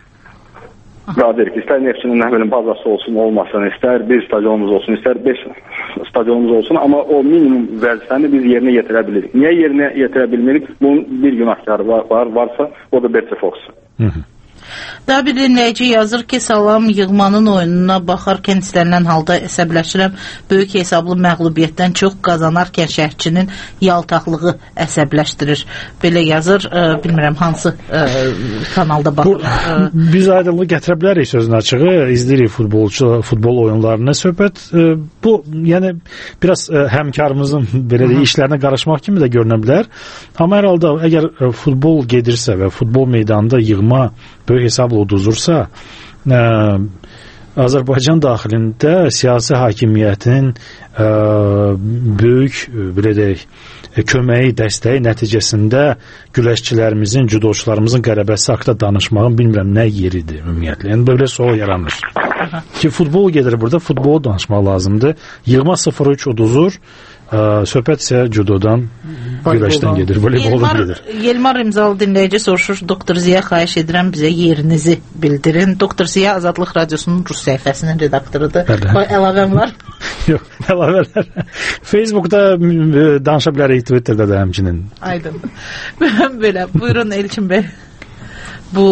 qadirik. İstər Neftçinin nə bilim bazası olsun, olmasın, istər bir stadionumuz olsun, istər 5 stadionumuz olsun, amma o minimum vəzifəni biz yerinə yetirə bilirik. Niyə yerinə yetirə bilmirik? Bunun bir günahkarı varsa, o da Berti Fox. Daha bir dinləyici yazır ki, salam, yığmanın oyununa baxarkən istənilən halda əsəbləşirəm. Böyük hesablı məğlubiyyətdən çox qazanarkən şərhçinin yaltaqlığı əsəbləşdirir. Belə yazır, bilmirəm hansı kanalda baxır. Biz aydınlığı gətirə bilərik sözün açığı, izləyirik futbol oyunlarına söhbət. Bu, yəni biraz həmkarımızın belə deyək, işlərinə qarışmaq kimi də görünə bilər. Amma hər halda əgər futbol gedirsə və futbol meydanında yığma böyük hesabla uduzursa, Azərbaycan daxilində siyasi hakimiyyətin böyük, belə deyək, köməyi, dəstəyi nəticəsində güləşçilərimizin, judoçularımızın qələbəsi haqda danışmağın bilmirəm nə yeridir ümumiyyətlə. Yəni belə sual yaranır. Ki futbol gedir burada, futbolu danışmaq lazımdır. Yığma 0-3 uduzur. Söhbət isə judodan, güləşdən gedir, voleyboldan gedir. Yelmar imzalı dinləyici soruşur, Doktor Ziya, xahiş edirəm bizə yerinizi bildirin. Doktor Ziya Azadlıq Radiosunun Rus səhifəsinin redaktorudur. Əlavəm var? Yox, əlavələr. Facebookda danışa bilərik, Twitterdə də həmçinin. Aydın. Belə, buyurun Elçin bəy. Bu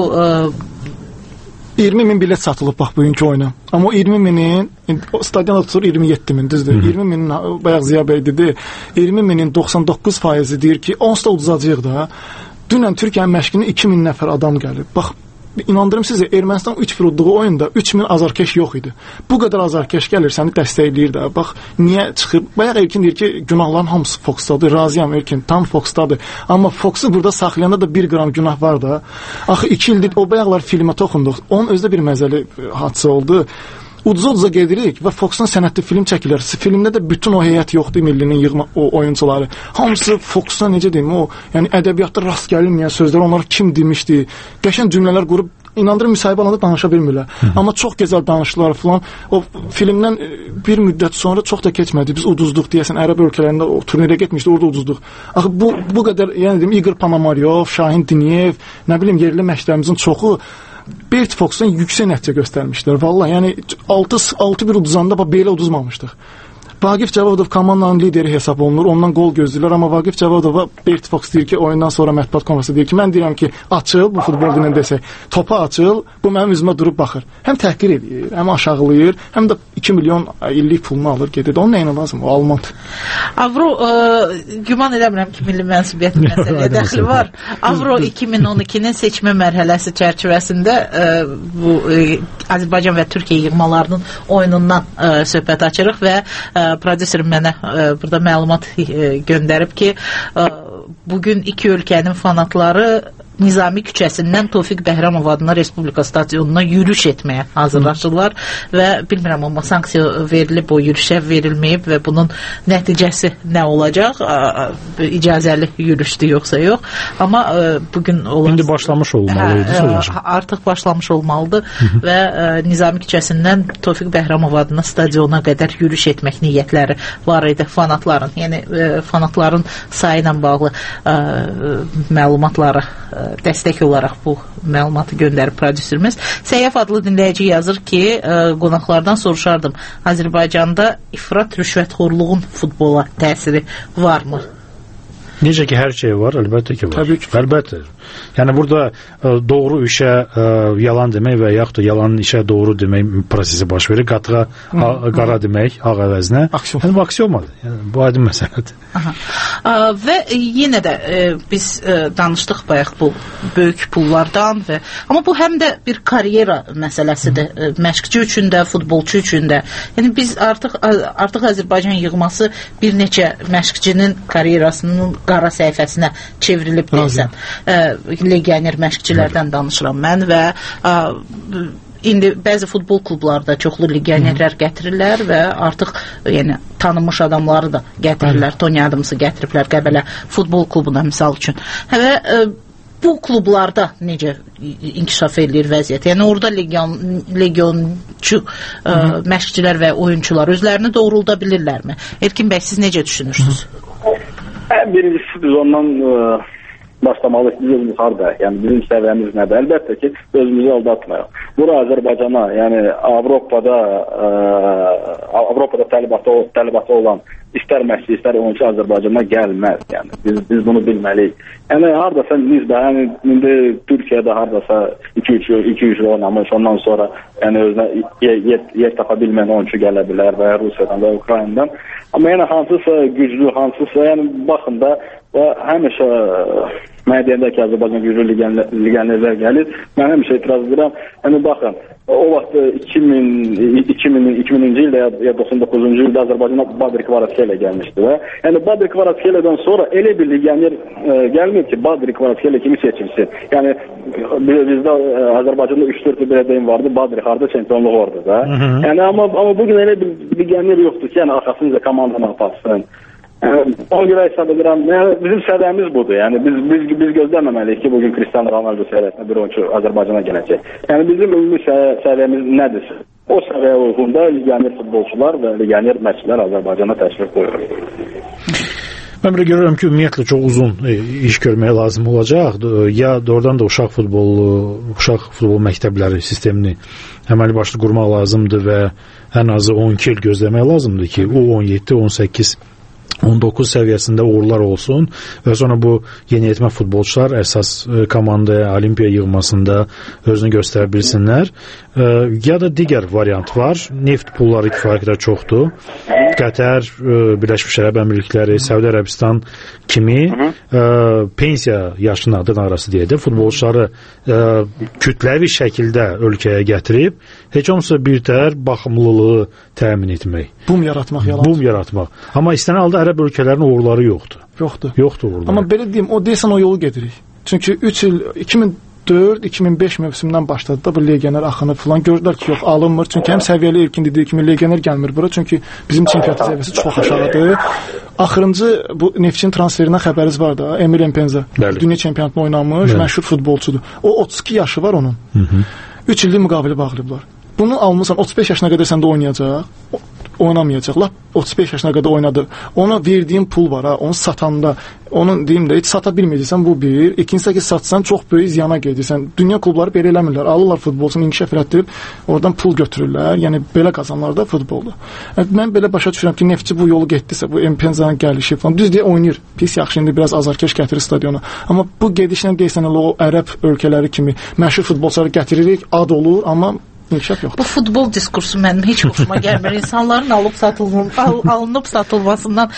20 min bilet satılıb bax bugünkü oyuna. Amma o 20 minin stadionda tutur 27 min, düzdür? 20 min bayaq Ziya bəy dedi. 20 minin 99% deyir ki, onsuz da uduzacağıq da. Dünən Türkiyənin məşqinə 2000 nəfər adam gəlib. Bax, inandırım sizə, Ermənistan 3-1 udduğu oyunda 3000 azarkeş yox idi. Bu qədər azarkeş gəlir, səni dəstəkləyir də. Bax, niyə çıxıb? Bayaq Erkin deyir ki, günahların hamısı Foxdadır. Razıyam Erkin, tam Foxdadır. Amma Foxu burada saxlayanda da 1 qram günah var da. Axı 2 ildir o bayaqlar filmə toxunduq. Onun özdə bir məzəli hadisə oldu. Uduza gedirik və Fox'un sənətli film çəkilir. Filmdə də bütün o heyət yoxdur, millinin yığma o oyuncuları. Hamısı Fox'dan necə deyim, o yəni ədəbiyyatda rast gəlinməyən sözlər, onlar kim demişdi? Qəşəng cümlələr qurub inandırım müsahibə alanda danışa bilmirlər. Amma çox gözəl danışdılar falan. O filmdən bir müddət sonra çox da keçmədi. Biz uduzduq deyəsən, Ərəb ölkələrində o turnirə getmişdi, orada uduzduq. Axı bu qədər, yəni deyim, Igor Panomaryov, Şahin Diniyev, nə bilim yerli məşqçilərimizin çoxu Bert Fox'dan yüksək nəticə göstərmişlər. Vallahi, yəni 6-1 uduzanda belə uduzmamışdıq. Vaqif Cavadov komandanın lideri hesab olunur. Ondan gol gözləyirlər, amma Vaqif Cavadova Bert Fox deyir ki, oyundan sonra mətbuat konferansında deyir ki, mən deyirəm ki, açıl, bu futbol dilində desək, topa açıl, bu mənim üzümə durub baxır. Həm təhqir edir, həm aşağılayır, həm də 2 milyon illik pulunu alır, gedir. Onun nəyinə lazım? O almandır. Avro, güman eləmirəm ki, milli mənsubiyyətin məsələyə dəxli var. Avro 2012-nin seçmə mərhələsi çərçivəsində bu Azərbaycan və Türkiyə yığmalarının oyunundan söhbət açırıq və prodüserim mənə burada məlumat göndərib ki, bugün iki ölkənin fanatları Nizami küçəsindən Tofiq Bəhramov adına Respublika stadionuna yürüyüş etməyə hazırlaşırlar və bilmirəm, amma sanksiya verilib, o yürüyüşə verilməyib və bunun nəticəsi nə olacaq? İcazəli yürüyüşdür yoxsa yox? Amma bugün İndi başlamış olmalıdır. Artıq başlamış olmalıdır və Nizami küçəsindən Tofiq Bəhramov adına stadiona qədər yürüyüş etmək niyyətləri var idi fanatların. Yəni fanatların sayı ilə bağlı məlumatları dəstək olaraq bu məlumatı göndərib prodüserimiz. Səyyaf adlı dinləyici yazır ki, qonaqlardan soruşardım, Azərbaycanda ifrat rüşvətxorluğun futbola təsiri varmı? Necə ki, hər şey var, əlbəttə ki var. Təbii ki. Əlbəttə. Yəni, burada doğru işə yalan demək və yaxud da yalan işə doğru demək prosesi baş verir. Qatığa qara demək, ağ əvəzinə. Yəni, bu aksiyomadır. Yəni, bu aydın məsələdir. Və yenə də biz danışdıq bayaq bu böyük pullardan və amma bu həm də bir karyera məsələsidir. Məşqçi üçün də, futbolçu üçün də. Yəni, biz artıq Azərbaycan yığması bir neçə məşqçinin karyerasının qara səhifəsinə çevrilib deyəsən. Legioner məşqçilərdən danışıram mən və indi bəzi futbol klublarda çoxlu legionerlər gətirirlər və artıq yəni tanınmış adamları da gətirirlər. Tony Adams'ı gətiriblər Qəbələ futbol klubuna misal üçün. Və bu klublarda necə inkişaf edir vəziyyət? Yəni orada legionçu məşqçilər və oyunçular özlərini doğrulda bilirlərmi? Erkin bəy, siz necə düşünürsünüz? Birincisi biz ondan başlamalıyıq. Biz özümüz harada? Yəni bizim səviyyəmiz nədir? Əlbəttə ki, özümüzü aldatmayaq. Bura Azərbaycana, yəni Avropada təlibatı olan istər məşqçi, istər oyunçu Azərbaycana gəlməz. Yəni biz bunu bilməliyik. Yəni hardasa nisbətən indi Türkiyədə hardasa 2-3 oynamış, ondan sonra yəni özünə yer tapa bilməyən oyunçu gələ bilər və Rusiyadan və Ukraynadan. Amma yəni hansısa güclü, hansısa yəni baxın da həmişə mənə deyəndə ki, Azərbaycan güclü legionerlər gəlir. Mən həmişə etiraz edirəm. Yəni baxın, o vaxt 2000-ci ildə ya 99-cu ildə Azərbaycana Badr Kvaratskhelia gəlmişdi və yəni Badr Kvaratskhelia-dan sonra elə bir legioner gəlmir ki, Badr Kvaratskhelia kimi seçilsin. Yəni bizdə Azərbaycanda 3-4 bir ədəyim vardı, Badr harda çempionluq orada da. Yəni amma bugün elə bir legioner yoxdur ki, yəni arxasınca komandanı aparsın. Ona görə hesab edirəm, bizim səviyyəmiz budur. Yəni biz gözləməməliyik ki, bugün Cristiano Ronaldo səviyyəsində bir oyunçu Azərbaycana gələcək. Yəni bizim ümumi səviyyəmiz nədir? O səviyyə uyğunda legioner futbolçular və legioner məşqçilər Azərbaycana təşrif buyurur. Mən belə görürəm ki, ümumiyyətlə çox uzun iş görməyə lazım olacaq. Ya doğrudan da uşaq futbol məktəbləri sistemini əməli başlı qurmaq lazımdır və ən azı 12 il gözləmək lazımdır ki, o 17, 18 19 səviyyəsində uğurlar olsun və sonra bu yeniyetmə futbolçular əsas komandaya, olimpiya yığmasında özünü göstərə bilsinlər. Ya da digər variant var. Neft pulları kifayət qədər çoxdur. Qətər, Birləşmiş Ərəb Əmirlikləri, Səudi Ərəbistan kimi pensiya yaşına arası deyək də futbolçuları kütləvi şəkildə ölkəyə gətirib heç olmasa birtəhər baxımlılığı təmin etmək. Bum yaratmaq. Amma istənilən halda Ərəb ölkələrinin uğurları yoxdur. Yoxdur uğurları. Amma belə deyim, o deyəsən o yolu gedirik. Çünki 3 il 2004-2005 mövsümündən başladı da bu legioner axını falan. Gördülər ki, yox, alınmır. Çünki həm səviyyəli ilkin dediyi kimi legioner gəlmir bura. Çünki bizim çempionat səviyyəsi çox aşağıdır. Axırıncı bu Neftçinin transferindən xəbəriniz var da, Emil Mpenza. Dünya çempionatında oynamış, məşhur futbolçudur. O 32 yaşı var onun. 3 illik müqavili bağlayıblar. Bunu almısan 35 yaşına qədər səndə oynamayacaq. Lap 35 yaşına qədər oynadı. Ona verdiyin pul var ha, onu satanda, onun deyim də heç sata bilməyəcəksən, bu bir. İkincisi ki, satsan çox böyük ziyana gedirsən. Dünya klubları belə eləmirlər. Alırlar futbolçunu inkişaf elətdirib, oradan pul götürürlər. Yəni belə qazanırlar da futbolda. Mən belə başa düşürəm ki, Neftçi bu yolu getdisə, bu Mpenza'nın gəlişi falan düz deyə oynayır. Pis yaxşı indi biraz azarkeş gətirir stadiona. Amma bu gedişlə deyəsən o ərəb ölkələri kimi məşhur futbolçuları gətiririk, ad olur, amma bu futbol diskursu mənim heç xoşuma gəlmir. İnsanların alınıb satılmasından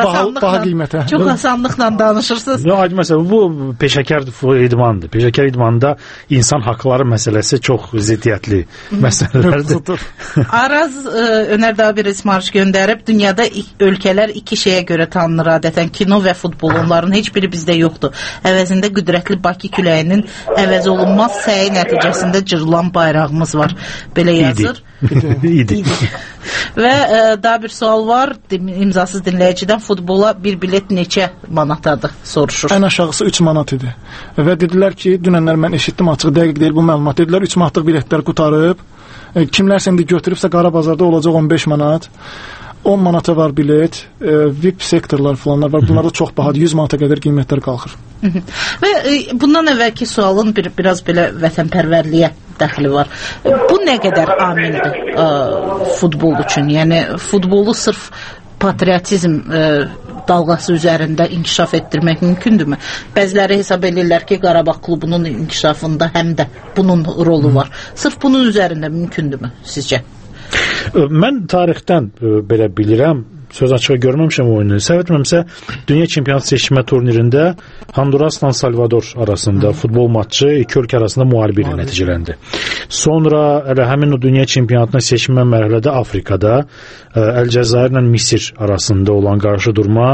çox asanlıqla danışırsınız. Məsələn, bu peşəkar idmandır. Peşəkar idmanda insan haqları məsələsi çox ziddiyyətli məsələlərdir. Araz Önər daha bir ismarış göndərib, dünyada ölkələr iki şeyə görə tanınır adətən, kino və futbol. Onların heç biri bizdə yoxdur. Əvəzində qüdrətli Bakı küləyinin əvəz olunmaz səyi nəticəsində cırılan bayrağımız var. Belə yazır. İdi. Və daha bir sual var. İmzasız dinləyicidən, futbola bir bilet neçə manatadır soruşur. Ən aşağısı 3 manat idi. Və dedilər ki, dünənlər mən eşitdim, açıq dəqiq deyil bu məlumat. Dedilər 3 manatlıq biletlər qutarıb. Kimlərsə indi götürübsə qara bazarda olacaq 15 manat. 10 manata var bilet, VIP sektorlar falanlar var. Bunlarda çox bahadır. 100 manata qədər qiymətlər qalxır. Və bundan əvvəlki sualın biraz belə vətənpərvərliyə dəxli var. Bu nə qədər amildir futbol üçün? Yəni futbolu sırf patriotizm dalğası üzərində inkişaf etdirmək mümkündürmü? Bəziləri hesab edirlər ki, Qarabağ klubunun inkişafında həm də bunun rolu var. Sırf bunun üzərində mümkündürmü sizcə? Mən tarixdən belə bilirəm, söz açığı görməmişəm oyunu. Səhv etməmsə, Dünya Çempionat seçmə turnirində Hondurasla Salvador arasında futbol matçı iki ölkə arasında müharibə ilə nəticələndi. Sonra həmin o Dünya Çempionatına seçmə mərhələdə Afrikada Əlcəzairlə Misir arasında olan qarşıdurma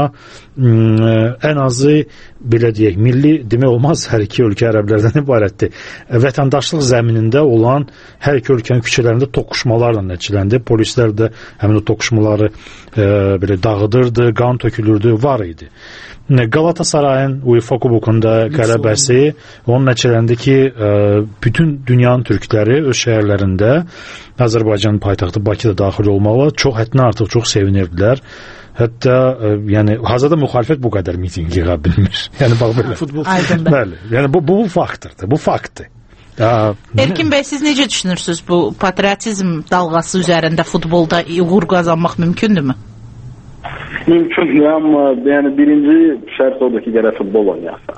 ən azı belə deyək, milli demək olmaz, hər iki ölkə ərəblərdən ibarətdir. Vətəndaşlıq zəminində olan hər iki ölkənin küçələrində toqquşmalarla nəticələndi. Polislər də həmin o toqquşmaları belə dağıdırdı, qan tökülürdü, var idi. Galatasarayın UEFA kubokunda qələbəsi onun nəticələndi ki, bütün dünyanın türkləri öz şəhərlərində Azərbaycanın paytaxtı Bakıda daxil olmalı, çox həddindən artıq çox sevinirdilər. Hətta yəni hazırda müxalifət bu qədər mitinq yığa bilmir. Yəni bax belə. Bəli. Yəni bu faktdır. Bu faktdır. Erkin bəy, siz necə düşünürsünüz bu patriotizm dalğası üzərində futbolda uğur qazanmaq mümkündürmü? Mümkündür, amma yəni birinci şərt odur ki, gərək futbol oynayasan.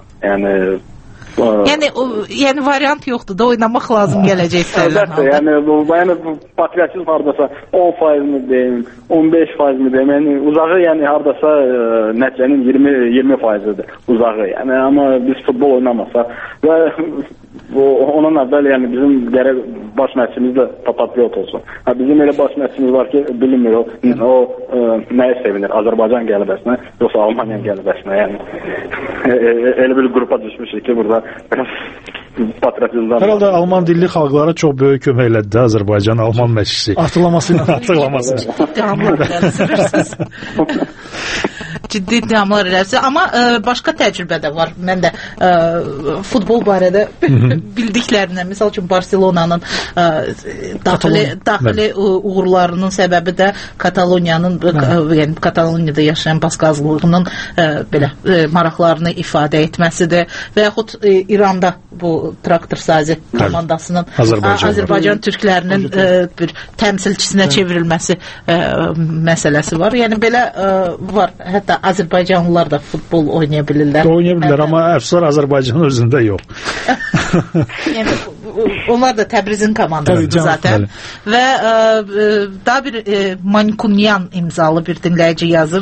Yəni variant yoxdur da, oynamaq lazım gələcəksə. Əlbəttə, yəni bu patriotizm hardasa 10% mi deyim, 15% mi deyim, yəni uzağı yəni hardasa nəticənin 20%-dir uzağı. Yəni amma biz futbol oynamasaq və ondan əvvəl yəni bizim gərək baş məşqçimiz də patriot olsun. Bizim elə baş məşqçimiz var ki, bilinmir o nəyə sevinir, Azərbaycan qələbəsinə, yoxsa Almaniya qələbəsinə. Yəni elə bir qrupa düşmüşük ki, burada patriotizmdən. Herhalde Alman dilli xalqlara çox böyük kömək elədi də Azərbaycan Alman məşqçisi. Artırlaması ciddi iddiamlar elərsiniz. Amma başqa təcrübə də var. Mən də futbol barədə bildiklərindən, misal üçün Barcelonanın daxili uğurlarının səbəbi də Kataloniyanın, yəni Kataloniyada yaşayan baskazlığının belə maraqlarını ifadə etməsidir. Və yaxud İranda bu traktor sazi komandasının Azərbaycan türklərinin bir təmsilçisinə çevrilməsi məsələsi var. Yəni belə var. Hətta Azərbaycanlılar da futbol oynaya bilirlər. Oynaya bilirlər, amma əfsuslar Azərbaycanın özündə yox. Yəni onlar da Təbrizin komandasıdır zaten. Və daha bir Mankunyan imzalı bir dinləyici yazır.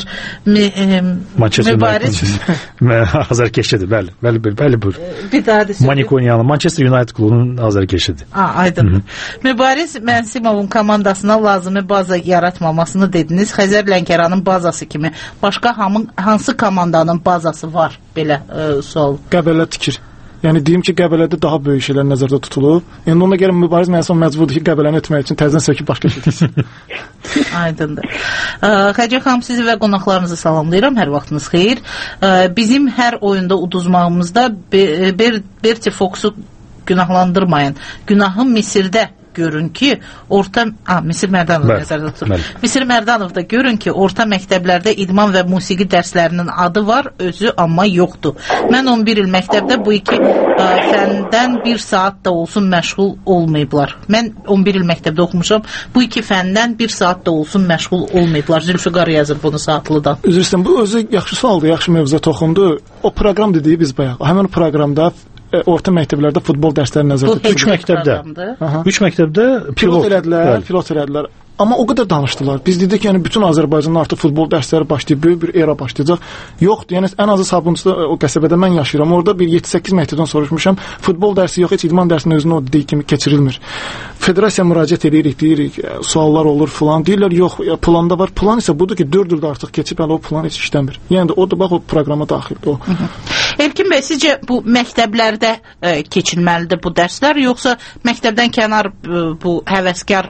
Mübariz Azərkeşidir, bəli. Bir daha da Mankunyanlı Manchester United klubunun Azərkeşidir. Aydın. Mübariz Mənsimovun komandasına lazımi baza yaratmamasını dediniz. Xəzər Lənkəranın bazası kimi başqa hansı komandanın bazası var? Belə sual. Qəbələ tikir. Yəni deyim ki, Qəbələdə daha böyük şeylər nəzərdə tutulub. Yəni ona görə Mübariz Mənsimov məcburdur ki, Qəbələni etmək üçün təzədən söküb başqa şey etsin. Aydındır. Xəcə xanım, sizi və qonaqlarınızı salamlayıram. Hər vaxtınız xeyir. Bizim hər oyunda uduzmağımızda Berti Foxu günahlandırmayın. Günahı Misirdə görün ki, Misir Mərdanov nəzərdə tutulur. Misir Mərdanovda görün ki, orta məktəblərdə idman və musiqi dərslərinin adı var, özü amma yoxdur. Mən 11 il məktəbdə bu iki fəndən bir saat da olsun məşğul olmayıblar. Mən 11 il məktəbdə oxumuşam, bu iki fəndən bir saat da olsun məşğul olmayıblar. Zülfüqar yazır bunu saatlıdan. Üzr istəyirəm, bu özü yaxşı sualdır, yaxşı mövzuya toxundu. O proqram dediyi biz bayaq, həmin proqramda orta məktəblərdə futbol dərsləri nəzərdə tutulur. 3 məktəbdə pilot elədilər. Amma o qədər danışdılar. Biz dedik ki, yəni bütün Azərbaycanda artıq futbol dərsləri başlayıb, böyük bir era başlayacaq. Yoxdur. Yəni ən azı Sabunçuda o qəsəbədə mən yaşayıram. Orada bir 7-8 məktəbdən soruşmuşam. Futbol dərsi yox, heç idman dərsinin özünə o dediyi kimi keçirilmir. Federasiya müraciət edirik, suallar olur filan. Deyirlər, yox, planda var. Plan isə budur ki, 4 ildə artıq keçib, o plan heç işləmir. Yəni də o da bax o proqrama daxildir o. Elkin bəy, sizcə bu məktəblərdə keçilməlidir bu dərslər, yoxsa məktəbdən kənar bu həvəskar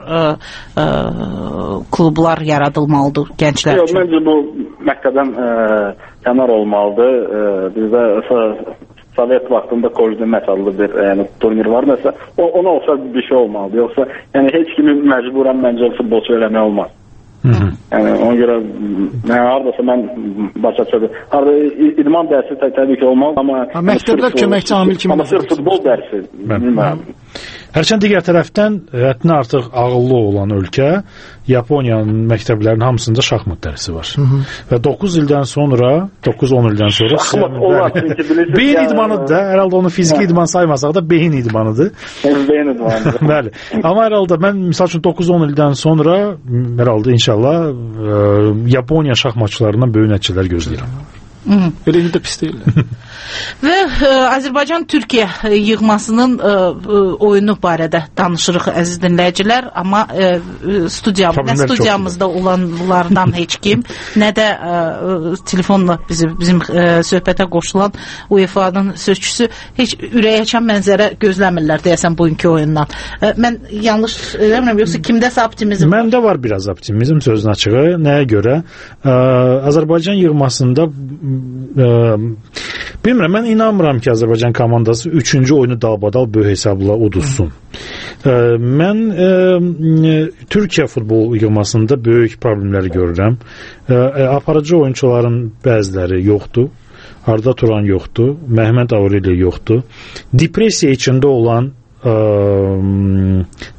klublar yaradılmalıdır gənclər üçün? Yox, məncə bu məktəbdən kənar olmalıdır. Bizdə Sovet vaxtında Kollejin məşallı bir turnir var mesela. Ona olsa bir şey olmalıdır. Yoxsa heç kimi məcburan məncə futbolçu eləmək olmaz. Yəni ona görə hardasa mən başa düşürəm. İdman dərsi təbii ki olmaz, amma məktəblər köməkçi amil kimi futbol dərsi bilmirəm. Hərçənd digər tərəfdən həddindən artıq ağıllı olan ölkə Yaponiyanın məktəblərinin hamısında şahmat dərsi var. Və 9 ildən sonra, 9-10 ildən sonra beyin idmanıdır da, herhalde onu fiziki idman saymasaq da beyin idmanıdır. Beyin idmanıdır. Bəli. Amma herhalde mən misal üçün 9-10 ildən sonra herhalde inşallah Yaponiya şahmatçılarından böyük nəticələr gözləyirəm. Elə indi də pis deyirlər. Və Azərbaycan-Türkiyə yığmasının oyunu barədə danışırıq əziz dinləyicilər, amma studiyamızda olanlardan heç kim, nə də telefonla bizim söhbətə qoşulan UEFA-nın sözçüsü heç ürəkaçan mənzərə gözləmirlər deyəsən bugünkü oyundan. Mən yanlış eləmirəm, yoxsa kimdəsə optimizm? Məndə var biraz optimizm, sözün açığı. Nəyə görə? Azərbaycan yığmasında bilmirəm, mən inanmıram ki, Azərbaycan komandası 3-cü oyunu dalbadal böyük hesabla uduzsun. Mən Türkiyə futbol yığmasında böyük problemləri görürəm. Aparıcı oyuncuların bəziləri yoxdur. Arda Turan yoxdur. Məhməd Aureli yoxdur. Depressiya içində olan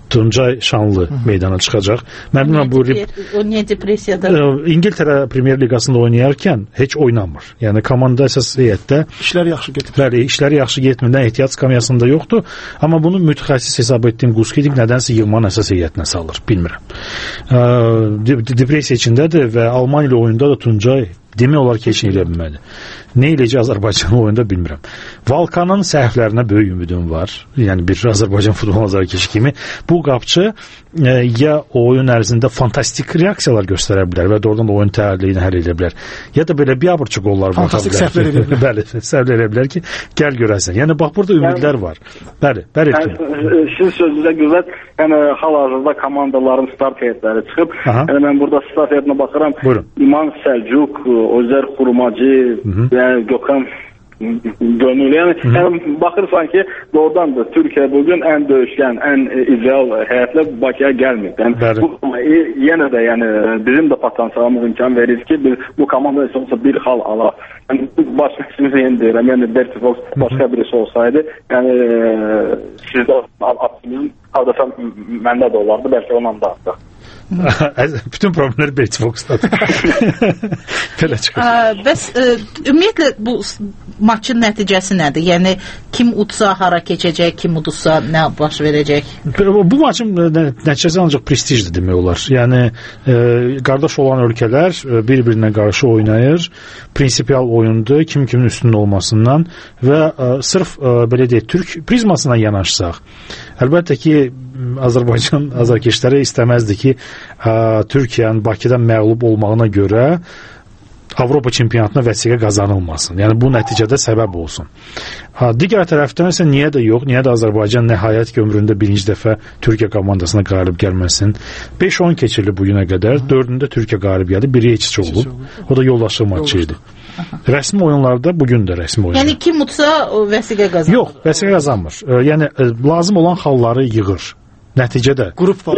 Tuncay Şanlı meydana çıxacaq. Mən bilmirəm bu o niyə depressiyada? İngiltərə Premyer Liqasında oynayarkən heç oynamır. Yəni komanda əsas heyətdə işləri yaxşı getmir. Bəli, işləri yaxşı getmirdən ehtiyat skamyasında yoxdur. Amma bunu mütəxəssis hesab etdiyim Quskidik nədənsə yığmanın əsas heyətinə salır, bilmirəm. Depressiya içindədir və Almaniya ilə oyunda da Tuncay demək olar ki, heç nə elə bilmədi. Nə eləcək Azərbaycanın oyunda bilmirəm. Valkanın səhvlərinə böyük ümidim var. Yəni bir Azərbaycan futbol nazarkeşi kimi. Bu qapçı ya oyun ərzində fantastik reaksiyalar göstərə bilər və doğrudan da oyun təhlilini həll edə bilər. Ya da belə biabırçı qollar var. Fantastik səhvlər edə bilər. Bəli, səhvlər edə bilər ki, gəl görəsən. Yəni bax burada ümidlər var. Bəli, bəli. Sizin sözünüzə görə, yəni hal-hazırda komandaların start heyətləri çıxıb. Yəni mən burada start heyətinə baxıram. Buyurun. İman Səlcuq, Özer Xurmacı, Gökhan Gönül. Yəni baxırsan ki, doğrudandır. Türkiyə bugün ən döyüşkən, ən ideal həyatla Bakıya gəlmir. Yəni bu yenə də yəni bizim də potensialımız imkan verir ki, bu komanda olsa bir hal ala. Yəni başqa işimizi yeni deyirəm. Yəni Berti Fox başqa birisi olsaydı, yəni sizdə optimizm adeta məndə də olardı, bəlkə ondan da artıq. Bütün problemlər Berti Fox'dadır. Belə çıxır. Bəs ümumiyyətlə bu maçın nəticəsi nədir? Yəni kim udsa hara keçəcək, kim udsa nə baş verəcək? Bu maçın nəticəsi ancaq prestijdir demək olar. Yəni qardaş olan ölkələr bir-birinə qarşı oynayır. Prinsipial oyundur, kimin üstün olmasından və sırf belə deyək, Türk prizmasına yanaşsaq. Əlbəttə ki, Azərbaycan azarkeşləri istəməzdi ki, Türkiyənin Bakıda məğlub olmağına görə Avropa çempionatına vəsiqə qazanılmasın. Yəni bu nəticədə səbəb olsun. Digər tərəfdən isə niyə də yox, niyə də Azərbaycan nəhayət ki ömründə birinci dəfə Türkiyə komandasına qalib gəlməsin. 5-10 keçirli bugünə qədər, 4-ündə Türkiyə qalib gəldi, biri heç olub. O da yoldaşlıq maçı idi. Rəsmi oyunlarda bugün də rəsmi oyunlar. Yəni kim utsa vəsiqə qazanır? Yox, vəsiqə qazanmır. Yəni lazım olan xalları yığır. Nəticədə qrup var.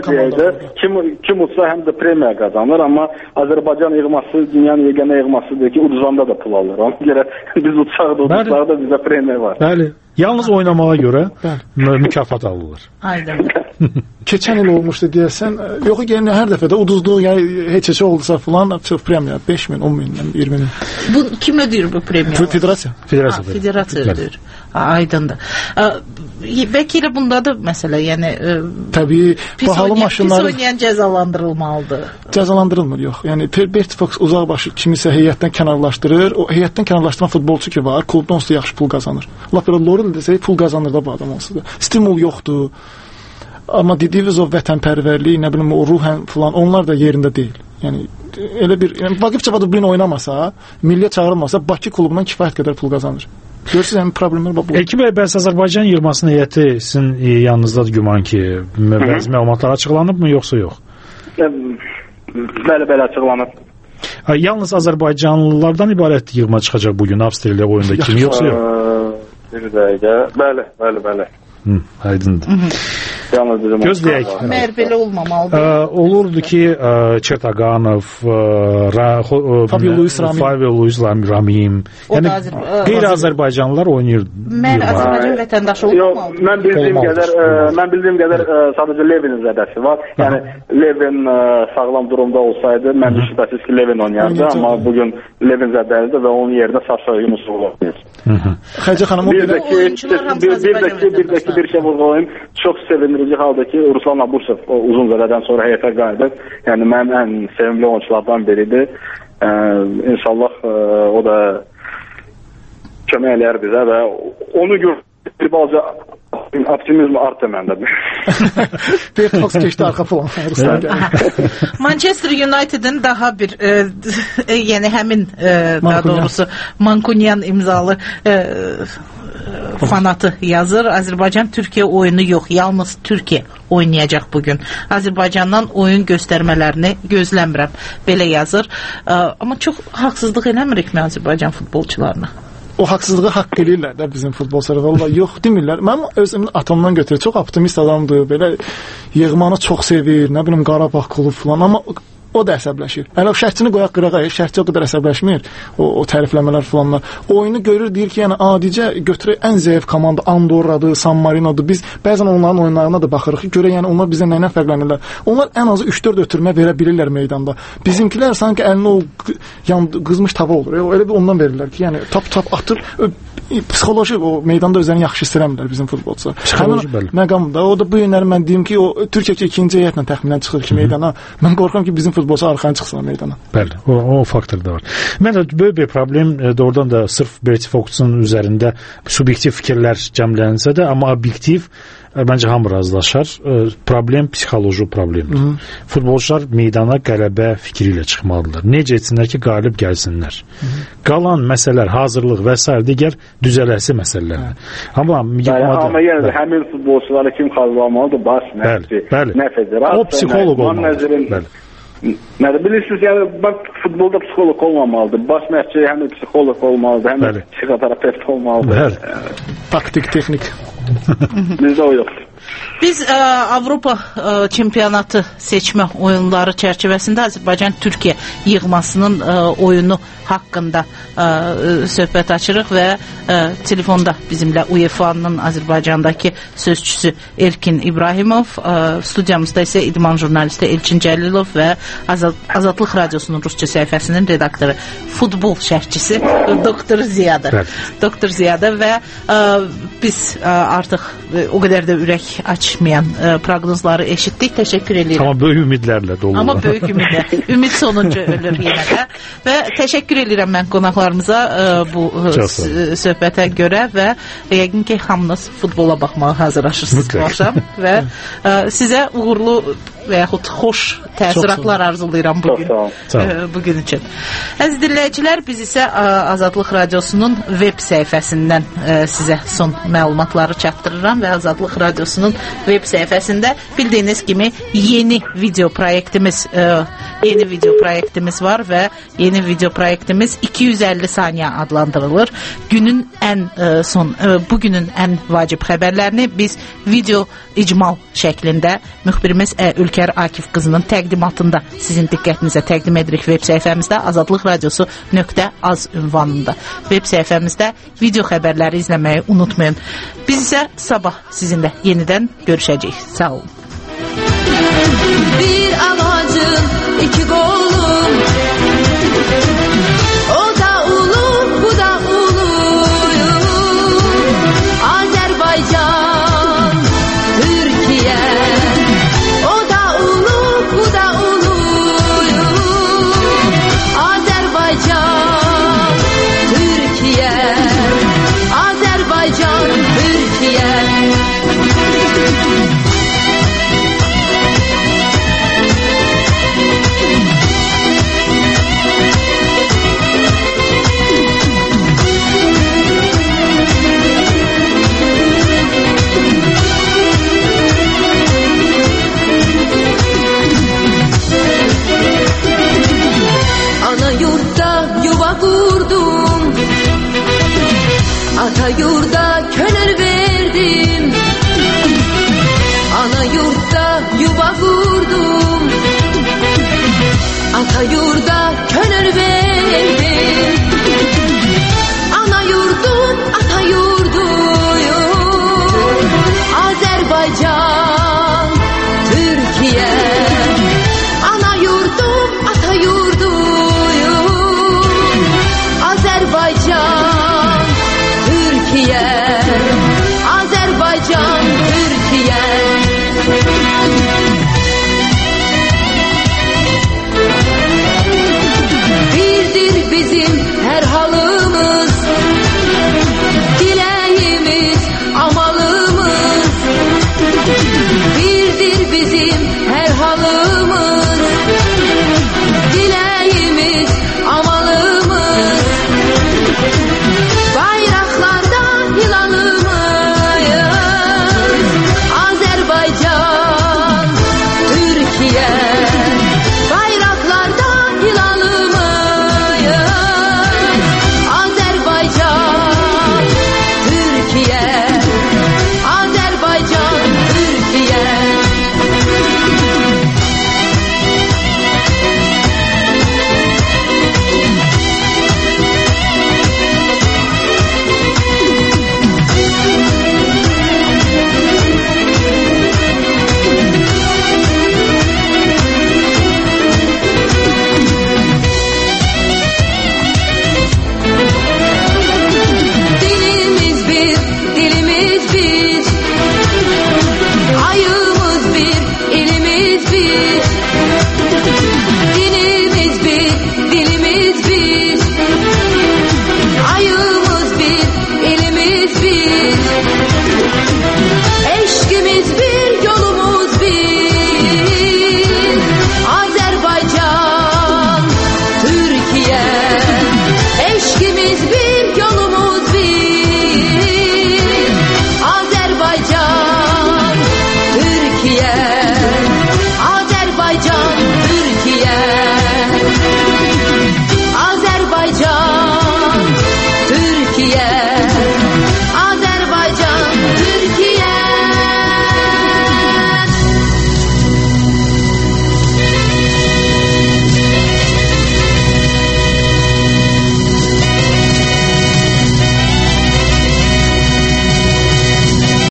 Kim utsa həm də premiya qazanır, amma Azərbaycan yığması dünyanın yeganə yığmasıdır ki, uduzanda da pul alır. Ona görə biz utsaq da uduzsaq da bizə premiya var. Bəli. Yalnız oynamağa görə mükafat alırlar. Aydın. Keçən il olmuşdu deyəsən. Yox, yəni hər dəfə də uduzduğu, yəni heç oldusa falan çox premiya 5000, 10000, 20000. Bu kim ödəyir bu premiyanı? Federasiya. Federasiya ödəyir. Aydındır. Bəlkə elə bundadır məsələ, yəni təbii bahalı maşınlar pis oynayan cəzalandırılmalıdır. Cəzalandırılmır, yox. Yəni Berti Fox uzaqbaşı kimisə heyətdən kənarlaşdırır. O heyətdən kənarlaşdıran futbolçu ki var, klubdan onsuz yaxşı pul qazanır. Lap belə Lorel desək pul qazanır da bu adam onsuz da. Stimul yoxdur. Amma dediyiniz o vətənpərvərlik, nə bilim o ruhən falan, onlar da yerində deyil. Yəni elə bir, yəni Vaqif Cavadov bu gün oynamasa, milliyə çağırılmasa, Bakı klubundan kifayət qədər pul qazanır. Görürsünüz, yəni problemlər bu. Elki bəy, bəs Azərbaycan yığmasının heyəti sizin yanınızdadır güman ki, bəzi məlumatlar açıqlanıbmı, yoxsa yox? Bəli, açıqlanıb. Yalnız Azərbaycanlılardan ibarət yığma çıxacaq bugün Avstriya oyunda kimi, yoxsa yox? Bir dəqiqə. Bəli. Aydındır. Gözləyək. Məyər belə olmamalıdır. Olurdu ki, Çertaganov, Fabio Luis Ramim, yəni qeyri-Azərbaycanlılar oynayır. Məyər Azərbaycan vətəndaşı olmalıdır? Mən bildiyim qədər sadəcə Levinin zədəsi var. Yəni Levin sağlam durumda olsaydı, mən şübhəsiz ki, Levin oynayardı, amma bugün Levin zədəlidir və onun yerinə Saşa Yunusov oynayır. Xəcə xanım, bir də ki, bir şey vurğulayım. Çox sevindirici halda ki, Ruslan Abusov uzun zərədən sonra heyətə qayıdır. Yəni mənim ən sevimli oyunculardan biridir. İnşallah o da kömək eləyər bizə və onu bir balaca optimizm artdı məndə. Berti Fox keçdi arxa plan. Manchester United'in daha bir yəni həmin daha doğrusu Mancunian imzalı fanatı yazır. Azərbaycan Türkiyə oyunu yox, yalnız Türkiyə oynayacaq bugün. Azərbaycandan oyun göstərmələrini gözləmirəm. Belə yazır. Amma çox haqsızlıq eləmirikmi Azərbaycan futbolçularına? O haqsızlığı haqq eləyirlər də bizim futbolçular. Vallahi yox demirlər. Mənim özümün atamdan götürür. Çox optimist adamdır. Belə yığmanı çox sevir. Nə bilim Qarabağ klubu falan. Amma o da əsəbləşir. Yəni o şərtçini qoyaq qırağa, şərtçi o qədər əsəbləşmir. O tərifləmələr falanlar. Oyunu görür, deyir ki, yəni adicə götürək ən zəif komanda Andorradır, San Marinodur. Biz bəzən onların oyunlarına da baxırıq ki, görə yəni onlar bizdən nə ilə fərqlənirlər. Onlar ən azı 3-4 ötürmə verə bilirlər meydanda. Bizimkilər sanki əlinə o qızmış tava olur. Elə bir ondan verirlər ki, yəni tap atır. Psixoloji o meydanda özlərini yaxşı hiss eləmirlər bizim futbolçular. Həmin məqamda o da bu günləri mən deyim ki, o Türkiyə ikinci heyətlə təxminən çıxır ki meydana. Mən qorxuram ki, bizim futbolçu arxaya çıxsa meydana. Bəli, o faktor da var. Mən böyük bir problem doğrudan da sırf Berti Fox'un üzərində subyektiv fikirlər cəmlənsə də, amma obyektiv bence hamı razılaşar. Problem psixoloji problemdir. Futbolcular meydana qələbə fikri ilə çıxmalıdırlar. Necə etsinlər ki, qalib gəlsinlər. Qalan məsələlər, hazırlıq və s. digər düzələsi məsələlərdir. Amma yenə də həmin futbolçuları kim xalqlamalıdır? Baş məşqçi, nə federasiya, o psixoloq olmalıdır. Nə də bilirsiniz, yəni bax futbolda psixoloq olmamalıdır. Baş məşqçi həm psixoloq olmalıdır, həm psixoterapevt olmalıdır. Taktik, texnik. Bizdə o yoxdur. Biz Avropa çempionatı seçmə oyunları çərçivəsində Azərbaycan-Türkiyə yığmasının oyunu haqqında söhbət açırıq və telefonda bizimlə UEFA-nın Azərbaycandakı sözçüsü Elkin İbrahimov, studiyamızda isə idman jurnalisti Elçin Cəlilov və Azadlıq Radiosunun Rusça səhifəsinin redaktoru, futbol şərhçisi Doktor Ziyadır. Doktor Ziyadır və biz artıq o qədər də ürək açmayan proqnozları eşitdik. Təşəkkür edirəm. Amma böyük ümidlərlə dolu. Amma böyük ümidlər. Ümid sonuncu ölür yenə də. Və təşəkkür edirəm mən qonaqlarımıza bu söhbətə görə və yəqin ki, hamınız futbola baxmağa hazırlaşırsınız bu axşam və sizə uğurlu və yaxud xoş təəssüratlar arzulayıram bugün üçün. Əziz dinləyicilər, biz isə Azadlıq Radiosunun web səhifəsindən sizə son məlumatları çatdırıram və Azadlıq Radiosunun web səhifəsində bildiyiniz kimi yeni video proyektimiz var və yeni video proyektimiz 250 saniyə adlandırılır. Bugünün ən vacib xəbərlərini biz video icmal şəklində müxbirimiz Ülkər Akif qızının təqdimatında sizin diqqətinizə təqdim edirik web səhifəmizdə azadlıqradiosu.az ünvanında. Web səhifəmizdə video xəbərləri izləməyi unutmayın. Biz isə sabah sizinlə yenidən görüşəcəyik. Sağ olun. Bir ağacın iki qolum